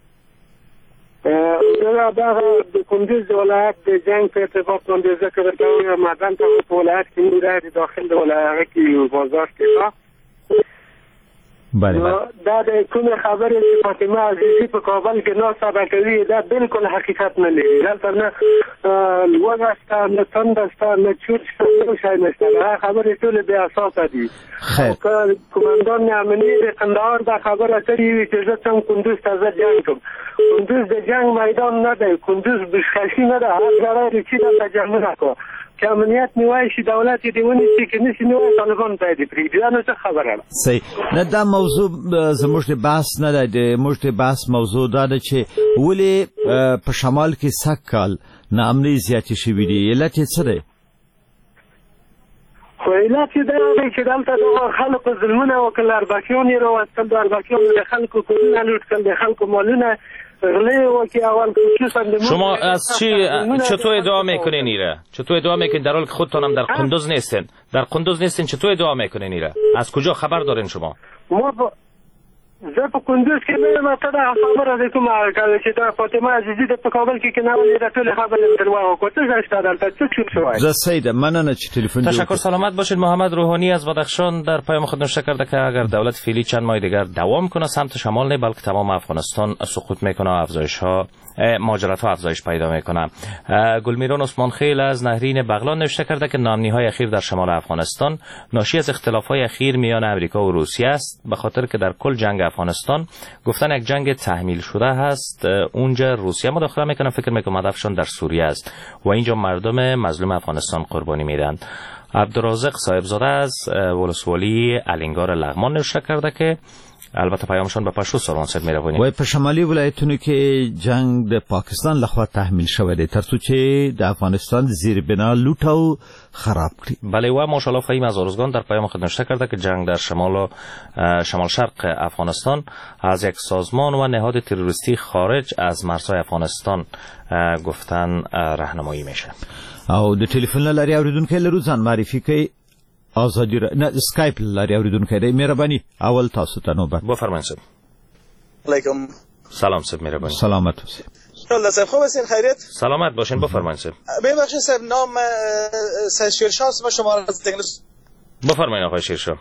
زه دا د کندز ولایت د جنگ په ارتباط باندې ذکر کوم. معدن ته په ولایت کې موږ د داخل د ولایت کې بازار کې بله دا د کومه خبره چې فاطمه عزیزی په کابل کې نو ساده کوي دا بالکل حقیقت نه لري. دلته نه لوږه شته، نه تنده شته، نه چور شته، نه شی نشته. دا خبرې ټولې بې اساسه دي. خیر کماندان امنیه د کندهار دا خبره کړې وي چې زه څنګه کندوز ته زه جنګ کوم. کندوز د جنگ میدان نه دی، کندوز بشخشي نه ده. هر ځای چې دلته جنګونه کوي که امنیت نیوای شي دولت دې ونیسي، که نشي نیوای طالبان پیدا پرېږدي. دا نو څه خبره ده. صحیح نه. دا موضوع زموږ د بحث نه ده. د موږ د بحث موضوع دا ده چې ولې په شمال کې سږ کال ناامني زیاتې شوي دي. علت یې څه دی؟ خو علت یې دا دی چې دلته د خلکو ظلمونه وکړل، اربکیان یې راوستل، د اربکیانو د خلکو کورونه لوټ کړل، د خلکو مالونه شما از چی چطور ادعا میکنین ایره؟ چطور ادعا میکنین در حالی که خودتان هم در قندوز نیستین؟ در قندوز نیستین چطور ادعا میکنین ایره؟ از کجا خبر دارین شما؟ ما با زه په کندوز کې نه یم. ته دا خبره ده کومه چې دا فاطمه عزیزی د په کابل کې کنه ولې دا ټول خبره درواغ وکړه. څه شته دلته څه شو شوی؟ زه سید مننه چې تلفن جوړ. تشکر. سلامت باشید. محمد روحانی از بدخشان در پیام خود نوشته کرده که اگر دولت فعلی چند ماه دیگر دوام کنه سمت شمال نه بلکه تمام افغانستان سقوط میکنه و افزایش ها مهاجرت ها افزایش پیدا میکنه. گلمیران عثمان خیل از نهرین بغلان نوشته کرده که ناامنی های اخیر در شمال افغانستان ناشی از اختلاف های اخیر میان امریکا و روسیه است، به خاطر که در کل جنگ افغانستان گفتن یک جنگ تحمیل شده هست. اونجا روسیه مداخله میکنه، فکر میکنم هدفشون در سوریه است و اینجا مردم مظلوم افغانستان قربانی میدن. عبدالرازق صاحبزاده از ولسوالی الینگار لغمان نوشته کرده که البته پیامشون به پښتو سروان صاحب مهرباني وای په شمالي ولایتونو کې جنگ د پاکستان لخوا تحمیل شوی دی ترڅو چې د افغانستان زیربنا لوټ او خراب کړي. بله و ماشاءالله فهیم از ارزگان در پیام خود نوشته کرده که جنگ در شمال شمال شرق افغانستان از یک سازمان و نهاد تروریستی خارج از مرزهای افغانستان گفتن راهنمایی میشه. او د ټلیفون لاري اوریدونکو لرو ځان معرفي کوي. آزادی را نه اسکایپ لاري اوریدونکو دی مهرباني اول تاسو ته نوبت. بفرمایید. علیکم. سلام صاحب مهرباني. سلامت باشید. الله صاحب خوب هستین خیریت؟ سلامت باشین بفرمایید صاحب. ببخشید صاحب نام سید شیرشاه است. ما شما را از انگلیس. بفرمایید آقای شیرشاه.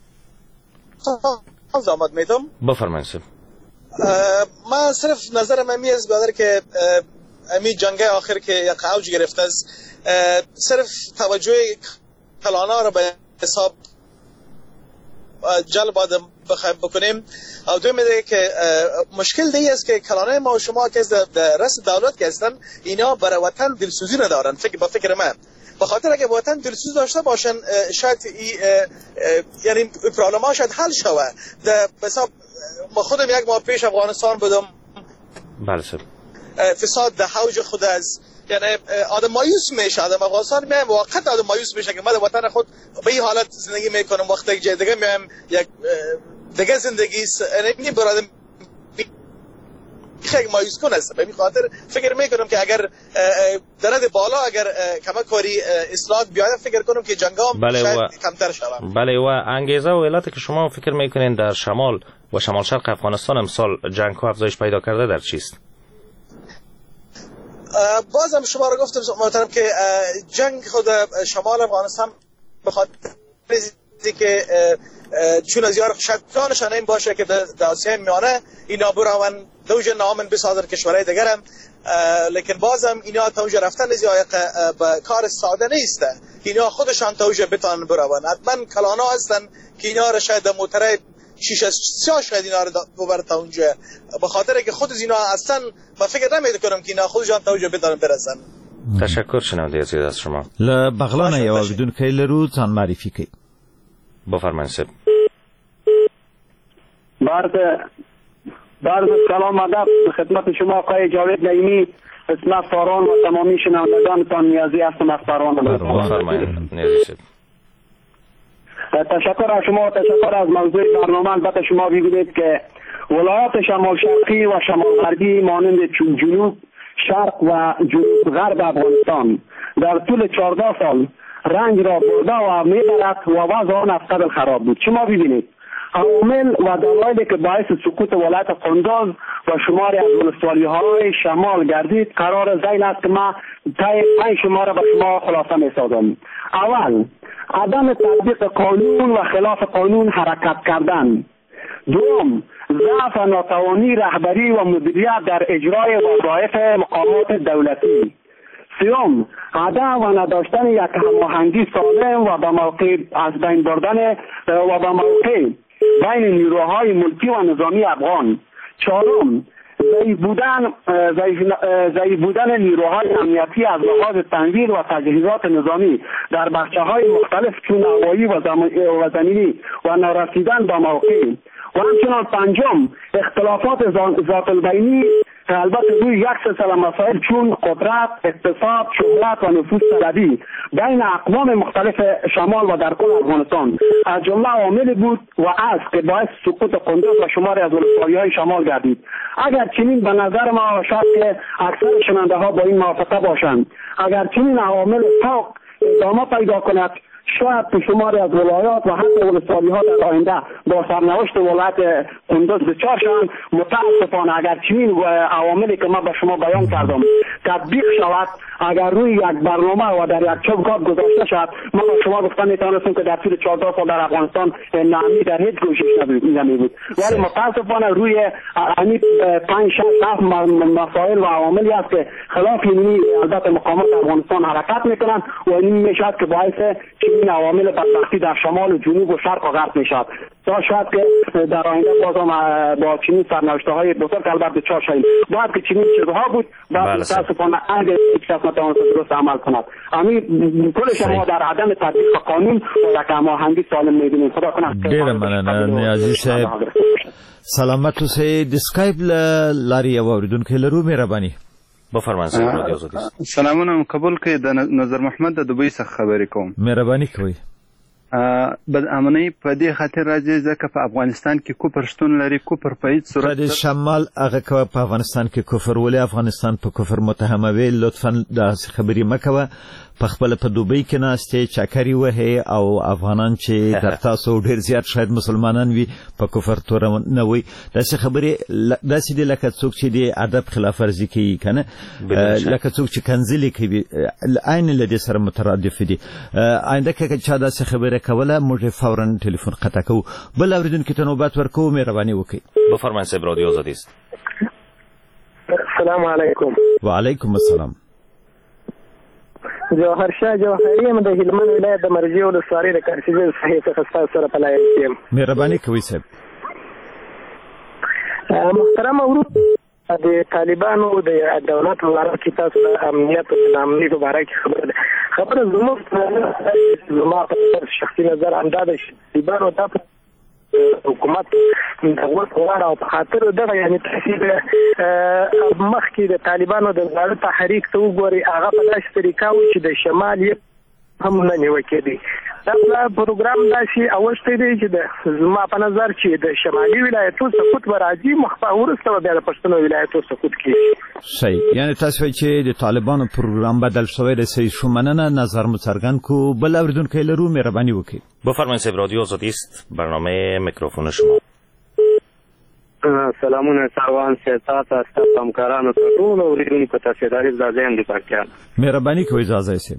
زحمت میدم. بفرمایید صاحب. ما صرف نظرم امی است برادر که امی جنگ آخر که یک اوج گرفته است صرف توجه کلانا را به حساب جلب آدم بکنیم او دوی میده که مشکل دی است که کلانه ما و شما که در رأس دولت که هستن اینا برای وطن دلسوزی ندارن فکر با فکر من به خاطر اگه وطن دلسوز داشته باشن شاید ای یعنی پرابلم ها شاید حل شوه. در حساب ما خودم یک ماه پیش افغانستان بودم. بله سر فساد در حوج خود است یعنی آدم مایوس میشه. آدم افغانستان میایم واقعا آدم مایوس میشه که من وطن خود به این حالت زندگی میکنم وقتی یک جای دیگه میایم یک دیگه زندگی یعنی برادم خیلی مایوس کن است. به این خاطر فکر میکنم که اگر درجه بالا اگر کمک کاری اصلاح بیاید فکر کنم که جنگام بله شاید و... کمتر شود. بله و انگیزه و علت که شما فکر میکنین در شمال و شمال شرق افغانستان امسال جنگ ها افزایش پیدا کرده در چیست؟ بازم شما رو گفتم محترم که جنگ خود شمال افغانستان بخاطر که چون از یار شکلانشان این باشه که در آسیای میانه اینا برون دوجه نامن بسازر کشورهای دیگرم لیکن بازم اینا توجه رفتن زیاد به کار ساده نیسته. اینا خودشان توجه بتان برون حتما کلانا هستن که اینا را شاید موتره شیش سیاه شاید اینا رو ببرد اونجا به خاطر که خود از اینا اصلا من فکر نمیده کنم که اینا خودشان توجه بدارن برسن. تشکر شنونده عزیز از شما. لبغلان یا بدون که لرو تان معرفی کی. بفرمایید صاحب. भारत بعد سلام ادب خدمت شما آقای جاوید نعیمی، اسمت فاران و تمامی شنوندگانتان نیازی هستم از فاران. تشکر از شما، تشکر از موضوع برنامه. البته شما ببینید که ولایات شمال شرقی و شمال غربی مانند جنوب شرق و جنوب غرب افغانستان در طول چهارده سال رنج را برده و میبرد و وضع آن از قبل خراب بود. شما ببینید عوامل و دلایلی که باعث سقوط ولایت قندوز و شماری از ولسوالی‌های شمال گردید قرار ذیل است که ما تای پنج شماره به شما خلاصه می‌سازم. اول، عدم تطبیق قانون و خلاف قانون حرکت کردن. دوم، ضعف و ناتوانی رهبری و مدیریت در اجرای وظایف مقامات دولتی. سوم، عدم و نداشتن یک هماهنگی سالم و به موقع از بین بردن و به موقع بین نیروهای ملکی و نظامی افغان. چهارم، ضعیف بودن ضعیف بودن نیروهای امنیتی از لحاظ تنظیم و تجهیزات نظامی در بخش‌های مختلف چون هوایی و زمینی و نرسیدن به موقع. و همچنان پنجم، اختلافات ذات البینی البته روی یک سلسله مسائل چون قدرت، اقتصاد، شهرت و نفوذ طلبی بین اقوام مختلف شمال و در کل افغانستان از جمله عاملی بود و است که باعث سقوط قندوز و شماری از ولسوالی‌های شمال گردید. اگر چنین به نظر ما شاید که اکثر شنونده ها با این موافقه باشند، اگر چنین عوامل فوق ادامه پیدا کند شاید شماری از ولایات و حتی ولسوالی‌ها در آینده با سرنوشت ولایت قندوز دچار شوند. متاسفانه اگر چنین عواملی که من به شما بیان کردم تطبیق شود، اگر روی یک برنامه و در یک چوکات گذاشته شود، ما به شما گفتم میتونستیم که در طول چهارده سال در افغانستان ناامنی در هیچ گوشه نمی بود. ولی متاسفانه روی همین پنج شش هفت مسائل و عواملی است که خلاف اینی البته مقامات افغانستان حرکت میکنند و این میشود که باعث این عوامل بدبختی در شمال و جنوب و شرق و غرب میشد. تا شاید که در آینده بازم با چنین سرنوشت‌های بزرگ البته چهار شاید باید که چنین چیزها بود بعد متاسفانه اگر هیچ کس نتوانست درست عمل کند. همین کل شما در عدم تطبیق قانون و یک هماهنگی سالم می‌بینید. خدا کنه. ډېره مننه نیازي صاحب. سلامت اوسئ. د سکایپ لارې یو اورېدونکی لرو، مهرباني بفرمایئ. رادیو آزادي. سلامونه قبول کړئ. د نظر محمد د دوبۍ څخه خبرې کوم. مهرباني کوئ. بد امنۍ په دې خاطر راځي ځکه په افغانستان کې کفر شتون لري. کفر په هیڅ صورت د شمال هغه که په افغانستان کې کفر ولې افغانستان په کفر متهموي لطفا د خبرې مکوه. په خپل په دوبۍ کې ناستې چکرې وهي او افغانان چې در تاسو ډیر زیات شاید مسلمانان وي په کفر تور نه وي. داسې خبرې داسې دي لکه څوک چې د ادب خلاف ورزي کوي کنه، لکه څوک چې کنځلې کوي عین له دې سره مترادف دي. آینده که چا داسې خبره کوله موږ فورا ټلیفون قطع کوو. بل اوریدونکو ته نوبت ورکوو، مهرباني وکړئ. بفرمایئ صاحب، رادیو آزادي است. السلام علیکم. وعلیکم السلام. جوهر شاه جوهری یم د هلمند ولایت د مرجې ولسوالۍ د کارسیزې ساحې څخه ستاسو سره په لایق یم. مهرباني کوئ صاحب. محترمه وروسته د طالبانو د دولت وزارت کې تاسو د امنیت او نامني په باره کې خبره ده. خبره زموږ زما په شخصي نظر همدا ده چې طالبانو دا حکومت د وخت غواړي او په خاطر دغه یعنی تاثیر مخکې د طالبانو د زاړه تحریک ته وګوري هغه په داسې طریقه و چې د شمال یې هم نه نیوکې دي. دا پروګرام داسې اوښتی دی چې د زما په نظر چې د شمالي ولایتو سقوط به راځي مخفه وروسته به بیا د پښتنو ولایتو سقوط کېږي. صحیح، یعنی تاسو وایئ چې د طالبانو پروګرام بدل شوی دی. صحیح شو، مننه. نظر مو څرګند کړو. بل اورېدونکی لرو، مهرباني وکړئ. بفرمایئ صاحب، رادیو آزادی است. برنامه میکروفون شما. سلامونه سروان صاحب، تاسو ستاسو همکارانو ته ټول اورېدونکو ته سیداري زاده یم د پاکستان. مهرباني کوئ زاده صاحب.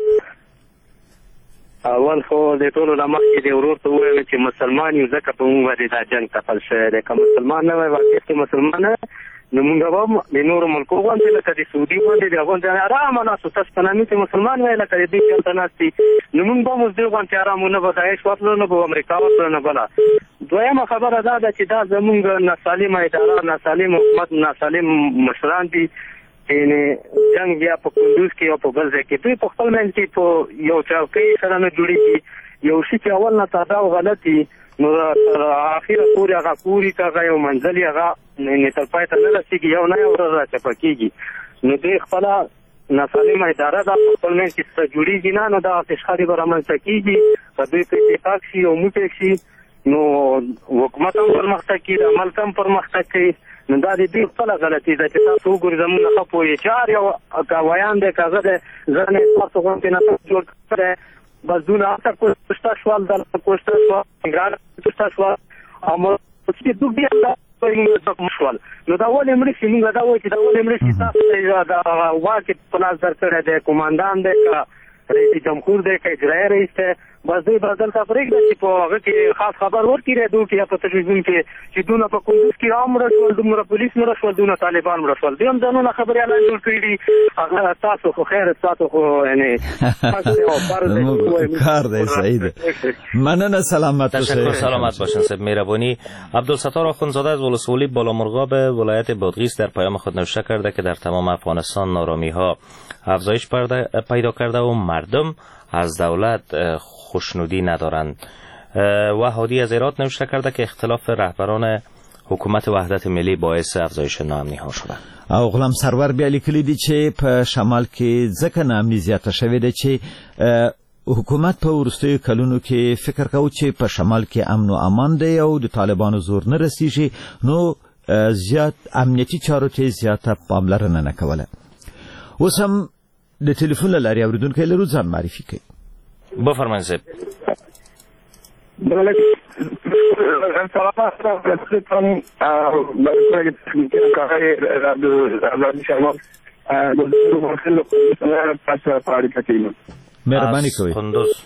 اول خو د ټولو نه مخکې د ورور ته ووایم چې مسلمان یو ځکه په موږ باندې دا جنګ تپل شوی دی. که مسلمان نه وای واقع کې مسلمان نه نو موږ به د نورو ملکو غوندې لکه د سعودي غوندې د غوندې ارامه ناستو. تاسو په نامې چې مسلمان وای لکه د دې چلته ناستې نو موږ به اوس دې غوندې ارام ونه به داعش وتلو نه به امریکا وتلو نه بله. دویمه خبره دا ده چې دا زموږ ناسالمه اداره، ناسالم حکومت، ناسالم مشران دي. یعنې جنګ بیا په کندوز کې او په بل ځای کې دوی په خپل منځ کې په یو چوکۍ سره نه جوړېږي. یو شي چې اول نه تازه او غلط وي نو تر اخره پورې هغه پوری کاغه یو منځلي هغه نه تر پای ته نه رسیږي یو نه یو ورځ راځي پکېږي نو دې خپل ناسالمه اداره د خپل منځ کې څه جوړیږي نه نو دا اشخاصي برامنځ کېږي په دې کې اتفاق شي او موټی شي نو حکومت هم پرمختګ کوي د عمل هم پرمختګ کوي نو دا د دې خپل غلطي ده چې تاسو وګورئ زموږ نه خپوي چار یو ویان دی کاغه ده ځنه تاسو غوښتنه نه جوړ کړئ بس دونه اته کوشتا شوال د کوشتا شوال ګار کوشتا شوال امر چې دوی بیا په موږ مشوال نو دا ولې مړي چې موږ دا وایي چې دا ولې مړي چې تاسو دا واکه پلاس درکړه د کمانډان دی کا رئیس جمهور دی کا اجرایي رئیس دی بس دوی بدل تفریق د چې په هغه کې خاص خبر ورکړي دوی کې په تلویزیون کې چې دونه په کندوز کې عامره شول دومره پولیس مړه شول دونه طالبان مړه شول دوی هم ځانونه خبري اعلان جوړ کړي دي هغه تاسو خو خیر تاسو خو یعنی کار دی سعید مننه سلامت تشکر سلامت باشین صاحب مهربانی. عبدالستار آخوندزاده از ولسوالی بالامرغاب ولایت بادغیس در پیام خود نوشته کرده که در تمام افغانستان نارامی ها افزایش پیدا کرده و مردم از دولت خوشنودی ندارند و هادی از ایراد نوشته کرده که اختلاف رهبران حکومت وحدت ملی باعث افزایش ناامنی ها شده. او غلام سرور بیا لیکلی دی چې په شمال کې ځکه ناامني زیاته شوې ده چې حکومت په وروستیو کلونو کې فکر کاوه چې په شمال کې امن او امان دی او د طالبانو زور نه رسیږي نو زیات امنیتي چارو ته زیاته پاملرنه نه کوله. اوس هم د ټلیفون لاري اوریدونکو لرو ځان معرفي کوي. بفرمایئ صاحب. بله سلامات تاسو برای تکنیکی کاری آزادی شما گزارش مرسل کنید پس پاری کتیم. مهربانی کنید. کندوز.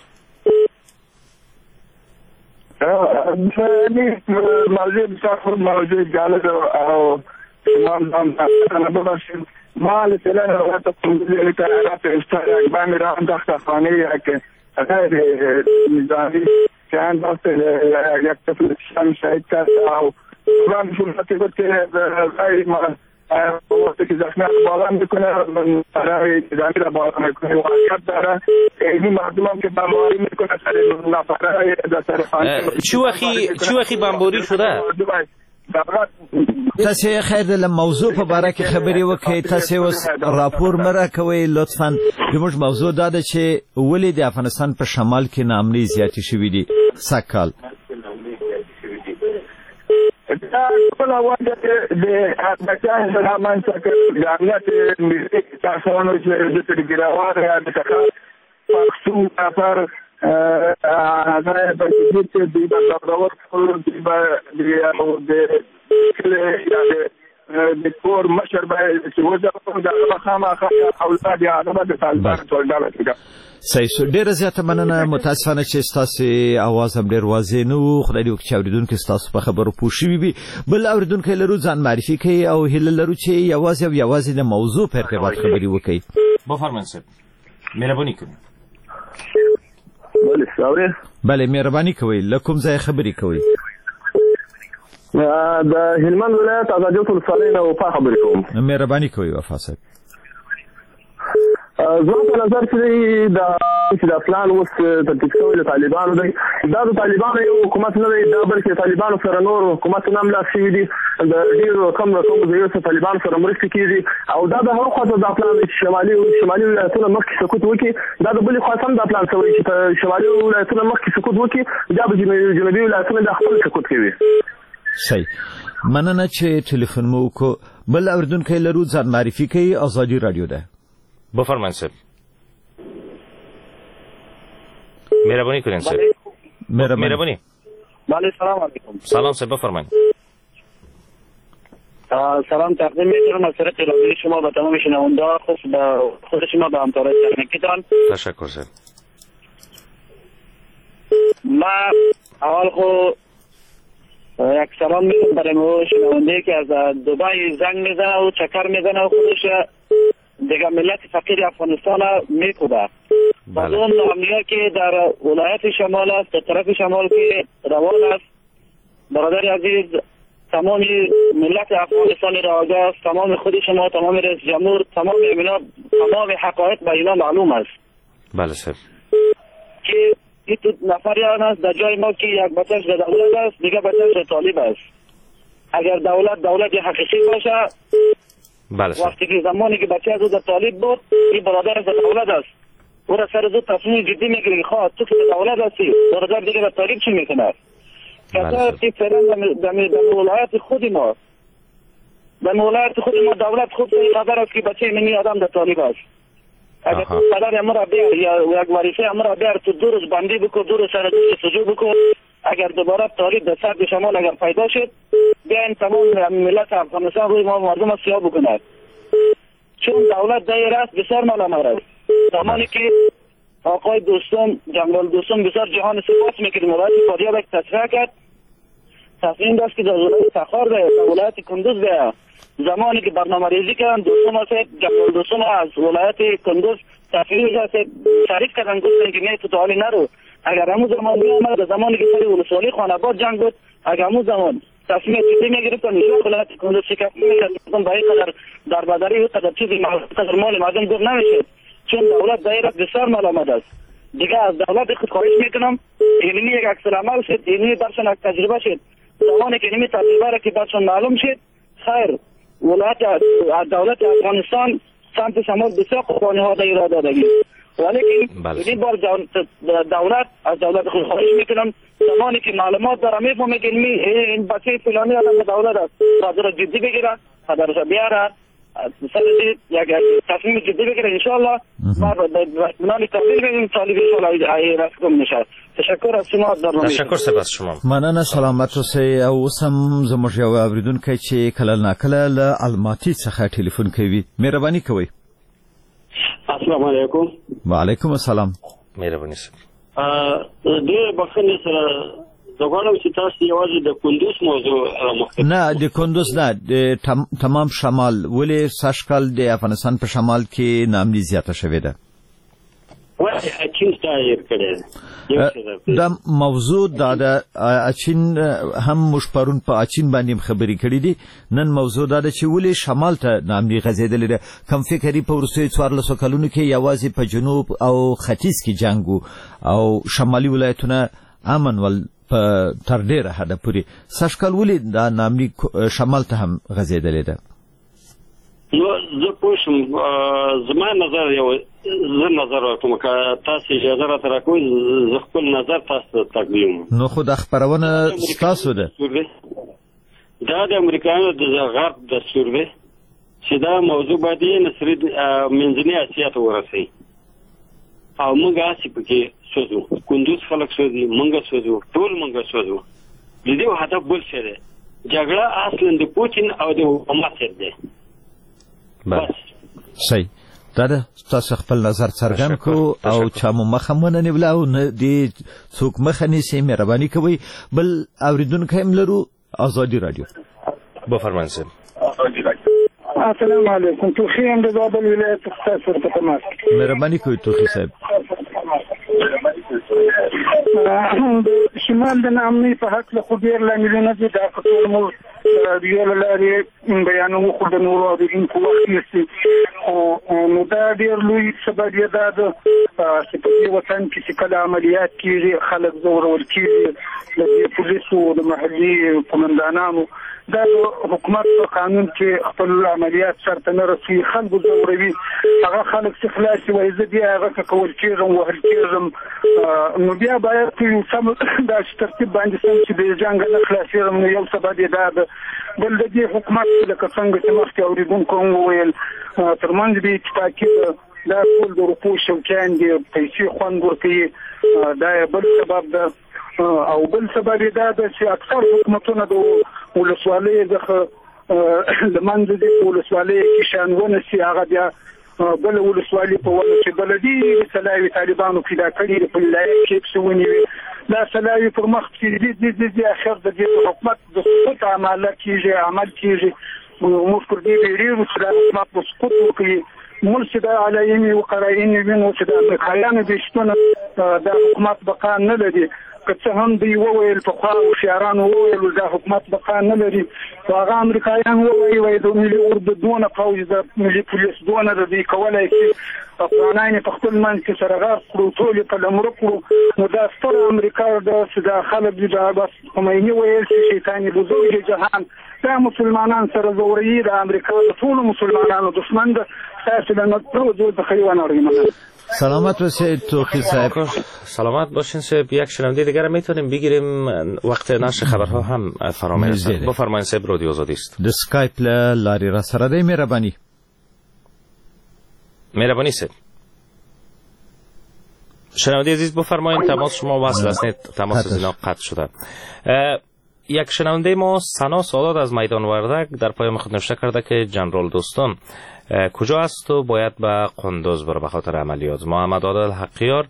این موضوع بسیار موضوع جالب و شما هم ببخشید مال فعلا وقت کندوزی که عرب استاد اقبال میرم داخل خانه که غیر نظامی که آن وقت یک طفل شام شهید کرد و من فرصتی بود که غیر ما وقتی که زخمی بالا میکنه برای نظامی را بالا میکنه واقعیت داره این مردم هم که بمباری میکنه سر نفره در سر خانه چی وقتی بمباری شده؟ تاسو خیر د موضوع په باره کې خبرې وکړئ تاسو اوس راپور مره کوي لطفاً زموږ موضوع دا ده چې ولې د افغانستان په شمال کې ناامني زیاتې شوې دي سکهال دا خپل وجه د افغانستان سلام څخه د امنیت ملي تاسو نو چې د ګراوار یا د څخه پښتون افر هغه په دې کې د بندرور خپل د د کله د کور مشر به چې وځو د خامخا اولاد یا د طالبان ټولډاله صحیح ډیره زیاته مننه متاسفانه چې تاسو اواز هم ډیر واضح نه و خدای دې وکړي چې اوریدونکو تاسو په خبرو پوه شوي وي بل اوریدونکو لرو ځان معرفي کوي او هیله لرو چې یوازې او یوازې د موضوع په ارتباط خبري وکړي. بفرمایئ صاحب مهرباني کوئ. بله ساوره بله مهرباني کوئ له کوم ځای خبري کوئ؟ د هلمند ولایت آزادي ولسوالۍ نه وفا خبرې کوم. مهرباني کوئ وفا صاحب. زما په نظر کې دا چې د پلان اوس ترتیب شوی د طالبانو دی دا د طالبانو یو حکومت نه دی دا بلکې طالبانو سره نور حکومت هم لا شوي دي د ډېرو کم رقم ځایونو سره طالبانو سره مرستې کېږي او دا د هغو خواته دا پلان دی چې شمالي شمالي ولایتونه مخکې سقوط وکړي دا د بلې خوا هم دا پلان شوی چې شمالي ولایتونه مخکې سقوط وکړي دا به جنوبي ولایتونه د خپل سقوط کوي. صحیح مننه چې ټلیفون مو وکړو. بل اوریدونکی لرو ځان معرفي کوي آزادي رادیو ده. بفرمایئ صاحب. مهربانی کنین صاحب. مهربانی. بله سلام علیکم. سلام صاحب بفرمایید. سلام تقدیم می‌کنم از طرف رادیو شما به تمام شنونده‌ها خصوص به خود شما به همکارای تکنیکیتان. تشکر صاحب. ما اول خو یک سلام می‌کنم برای شنونده که از دبی زنگ میزنه و چکر میزنه و خودش دیگه ملت فقیر افغانستان میکوبه و اون ناامنی‌ها که در ولایت شمال است در طرف شمال که روان است برادر عزیز تمام ملت افغانستان را آگاه است تمام خود شما تمام رئیس جمهور تمام اینا تمام حقایق به اینا معلوم است. بله صاحب. که این نفریان است در جای ما که یک بچهش در دولت است دیگه بچهش در طالب است. اگر دولت دولت حقیقی باشه بله وقتی که زمانی که بچه از او در طالب بود این برادر در دولت است او را سر زود تصمیم جدی میگیره خواه تو که در دولت هستی برادر دیگه در طالب چی میکنه کسایی که فعلا در ولایت خود ما در ولایت خود ما دولت خود خبر است که بچه منی آدم در طالب است. اگر پدر امرا بیار یا یک وریثه امرا بیار تو دو روز بندی بکن دو روز سر دوش سجو بکن اگر دوباره طالب در سطح شمال اگر پیدا شد بیاین تمام ملت افغانستان روی ما مردم سیاه بکند چون دولت دایر است بسیار ملامت است. زمانی که آقای دوستم جنرال دوستم بسیار جهان سپاس میکرد مولایت فاریاب یک تصفیه کرد تصمیم داشت که در ولایت تخار به در ولایت کندوز به زمانی که برنامه ریزی کردن دوستم هست جنرال دوستم از ولایت کندوز تصفیه هست شریک کردن گفتن که نه تو تو حالی نرو اگر همون زمان می آمد زمانی که سری ولسوالی خانباد جنگ بود اگر همون زمان تصمیم جدی میگرفتن نشون ولایت کندوز شکست میکردن با این قدر در بدری و قدر چیزی قدر مال مردم دور نمیشه چون دولت دایر بسیار ملامت است. دیگه از دولت خود خواهش میکنم اینمی یک عکس العمل شد اینمی برشان یک تجربه شد زمانی که اینمی تجربه را که برشان معلوم شد خیر ولایت دولت افغانستان سمت شمال بسیار قربانی ها در ایراد دادگی ولیکن این بار دولت از دولت خود خواهش میکنم زمانی که معلومات داره میفهمه که این بچه فلانی آدم دولت است حاضر جدی بگیره حاضرش بیاره سندید یک تصمیم جدی بگیره انشاءالله ما به اطمینان کامل بگیم طالب انشاءالله ای رسکم میشه. تشکر از شما در تشکر سپاس شما مننه سلامت اوسئ او اوس هم زموږ یو اوریدونکی چې کله ناکله له الماتي څخه ټلیفون کوي مهرباني کوئ. السلام علیکم. وعلیکم السلام. مهرباني سره ډېر بخښنې سره زه غواړم چې تاسو یوازې د کندوز موضوع رامخکې نه د کندوز نه د تمام شمال ولې سږکال د افغانستان په شمال کې ناامني زیاته شوې ده ولې اچین تغییر کړی دا موضوع دا د اچین هم موږ پرون په اچین باندې خبرې کړې دي نن موضوع دا ده چې ولې شمال ته ناامني غځېدلې ده کوم فکري په وروستیو څوارلسو کلونو کې یوازې په جنوب او ختیځ کې جنګ او شمالي ولایتونه امن ول په تر ډیره حده پورې سږکال ولې دا ناامني شمال ته هم غځېدلې ده نو زه پوه شم زما نظر یو زه نظر ورکوم که تاسو اجازه راته راکوئ زه خپل نظر تاسو ته تقدیم نو خو دا خپرونه ستاسو ده دا د امریکایانو د غرب دستور دی چې دا موضوع باید یې نصري منځنۍ اسیا ته ورسوي او موږ هسې پکې سوځو کندوز خلک سوځي موږ سوځو ټول موږ سوځو د دې هدف بل څه دی جګړه اصلا د پوتین او د حکومت سره دی بس صحیح دا ده تاسو خپل نظر څرګند کو او چا مو مخه مونږ نه ولا او نه دي څوک مخه نيسي مهرباني کوي بل اوریدونکو هم لرو آزادی رادیو بفرمایئ سر السلام علیکم توخی هم د بابل ولایت تاسو په تماس مهرباني کوي توخی صاحب شمال د نامني په حق له خو ډیر لاملونه دي دا ټول مو ریال لري بیانو خو د نور او د انکو وخت او نو دا ډیر لوی سبب دی دا چې په دې وطن کې چې کله عملیات کیږي خلک زور ورکیږي د پولیسو د محلي قومندانانو دا حکومت په قانون کې خپل عملیات شرط نه رسي خلک زوروي هغه خلک چې خلاصي وایي زه بیا هغه کول کېږم وهل کېږم نو بیا باید یو سم دا ترتیب باندې سم چې د جنګ نه خلاصېږم نو یو سبب دی دا بل د دې حکومت لکه څنګه چې مخکې اورېدونکو هم وویل ترمنځ به اتفاقي دا ټول د روپو شوقیان دي پیسې خوند ورکوي دا بل سبب ده او بل سبب دا ده چې اکثر حکومتونه د ولسوالۍ څخه د منځ دي ولسوالۍ کې شانونه سي هغه بیا بل ولسوالۍ په ونه چې بلدي سلاوي طالبانو پیدا کړي په ولایت کې څونی دا سلاوي پر مخ چې دي دي دي اخر د حکومت د سقوط عمل کیږي عمل کیږي موږ پر دې ویریو چې د حکومت د سقوط وکړي مرشد علایمی و قرائنی بین و چې د امریکایانو د شتون د حکومت بقا نه لري که څه هم دوی وویل پخوا هوښیارانو وویل دا حکومت بقا نه لري خو هغه امریکایان ووایي وایي د ملي اردو دونه پوځ د ملي پولیس دونه د دوی کولی چې افغانان په خپل منځ کې سره غرق کړو ټول یې په لمړه کړو نو دا ستره امریکا داسې دا خلک دي دا بس خمیني ویل چې شیطان بزرګ جهان دا مسلمانان سره زوروي د امریکا د ټولو مسلمانانو دشمن ده تاسو د نطرو څخه یو نه سلامت باشید توقی صاحب. سلامت باشین صاحب. یک شنونده دیگر میتونیم بگیریم وقت نشر خبرها هم فرا میرسد. بفرمایید صاحب رادیو آزادی است. د اسکایپ لاری را سره دی مهربانی. مهربانی صاحب. شنونده عزیز بفرمایید تماس شما وصل است تماس از اینا قطع شده. یک شنونده ما سنا سادات از میدان وردک در پیام خود نوشته کرده که جنرال دوستان کجا است و باید به قندوز بره به خاطر عملیات. محمد عادل حقیار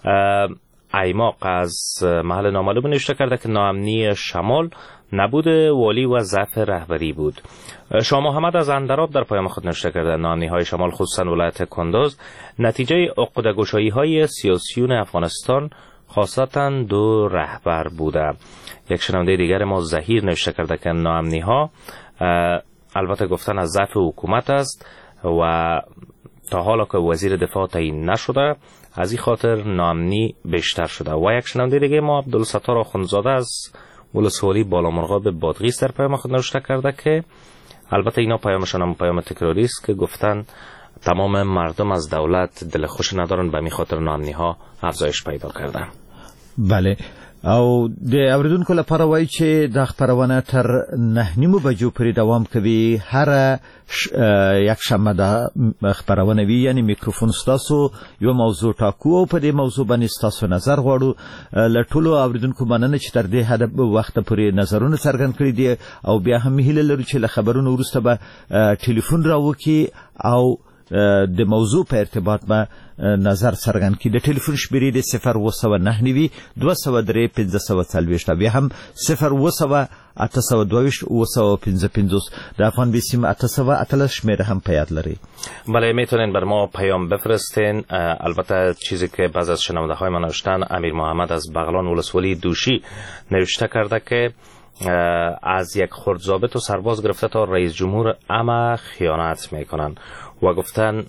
ایماق از محل نامعلوم نوشته کرده که ناامنی شمال نبود والی و ضعف رهبری بود. شاه محمد از اندراب در پیام خود نوشته کرده ناامنی های شمال خصوصا ولایت کندوز نتیجه عقده‌گشایی های سیاسیون افغانستان خاصتا دو رهبر بوده. یک شنونده دیگر ما زهیر نوشته کرده که ناامنی ها البته گفتن از ضعف حکومت است و تا حالا که وزیر دفاع تعیین نشده از این خاطر ناامنی بیشتر شده. و یک شنونده دیگه ما عبدالستار آخوندزاده از ولسوالی بالامرغاب بادغیس در پیام خود نوشته کرده که البته اینا پیامشان هم پیام تکراری است که گفتن تمام مردم از دولت دل خوش ندارن به می خاطر ناامنی ها افزایش پیدا کردن. بله او د اوریدونکو لپاره وایي چې د خبرونه تر نه نیمو بجو پورې دوام کوي. هر یک شنبه د خبرونه وی یعنی میکروفون ستاسو یو موضوع ټاکو او په دې موضوع باندې ستاسو نظر غواړو. له ټولو اوریدونکو مننه چې تر دې حد وخت پورې نظرونه څرګند کړي دي او بیا هم هیله لرو چې له خبرونو وروسته به ټلیفون راوکي او د موضوع په ارتباط به نظر څرګند کړي. د ټلیفون شمیرې د صفر اوه سوه نهه نوي دوه سوه درې پنځه سوه څلوېښت بیا هم صفر اوه سوه اته سوه دوه ویشت اوه سوه پنځه پنځوس د افغان بي سیم اته سوه اتلس شمیره هم په یاد لري. بله میتونین بر ما پیام بفرستین. البته چیزی که بعض از شنونده های من نوشتن امیر محمد از بغلان ولسوالی دوشی نوشته کرده که از یک خرد ضابط و سرباز گرفته تا رئیس جمهور اما خیانت میکنن و گفتن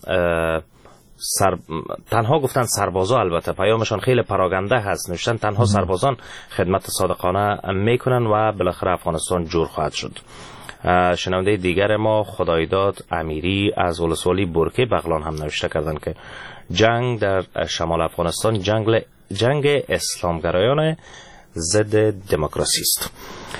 سر... تنها گفتن سربازا البته پیامشان خیلی پراگنده هست نوشتن تنها سربازان خدمت صادقانه میکنن و بالاخره افغانستان جور خواهد شد. شنونده دیگر ما خدایداد امیری از ولسوالی برکه بغلان هم نوشته کردن که جنگ در شمال افغانستان جنگ جنگ اسلامگرایان ضد دموکراسی است.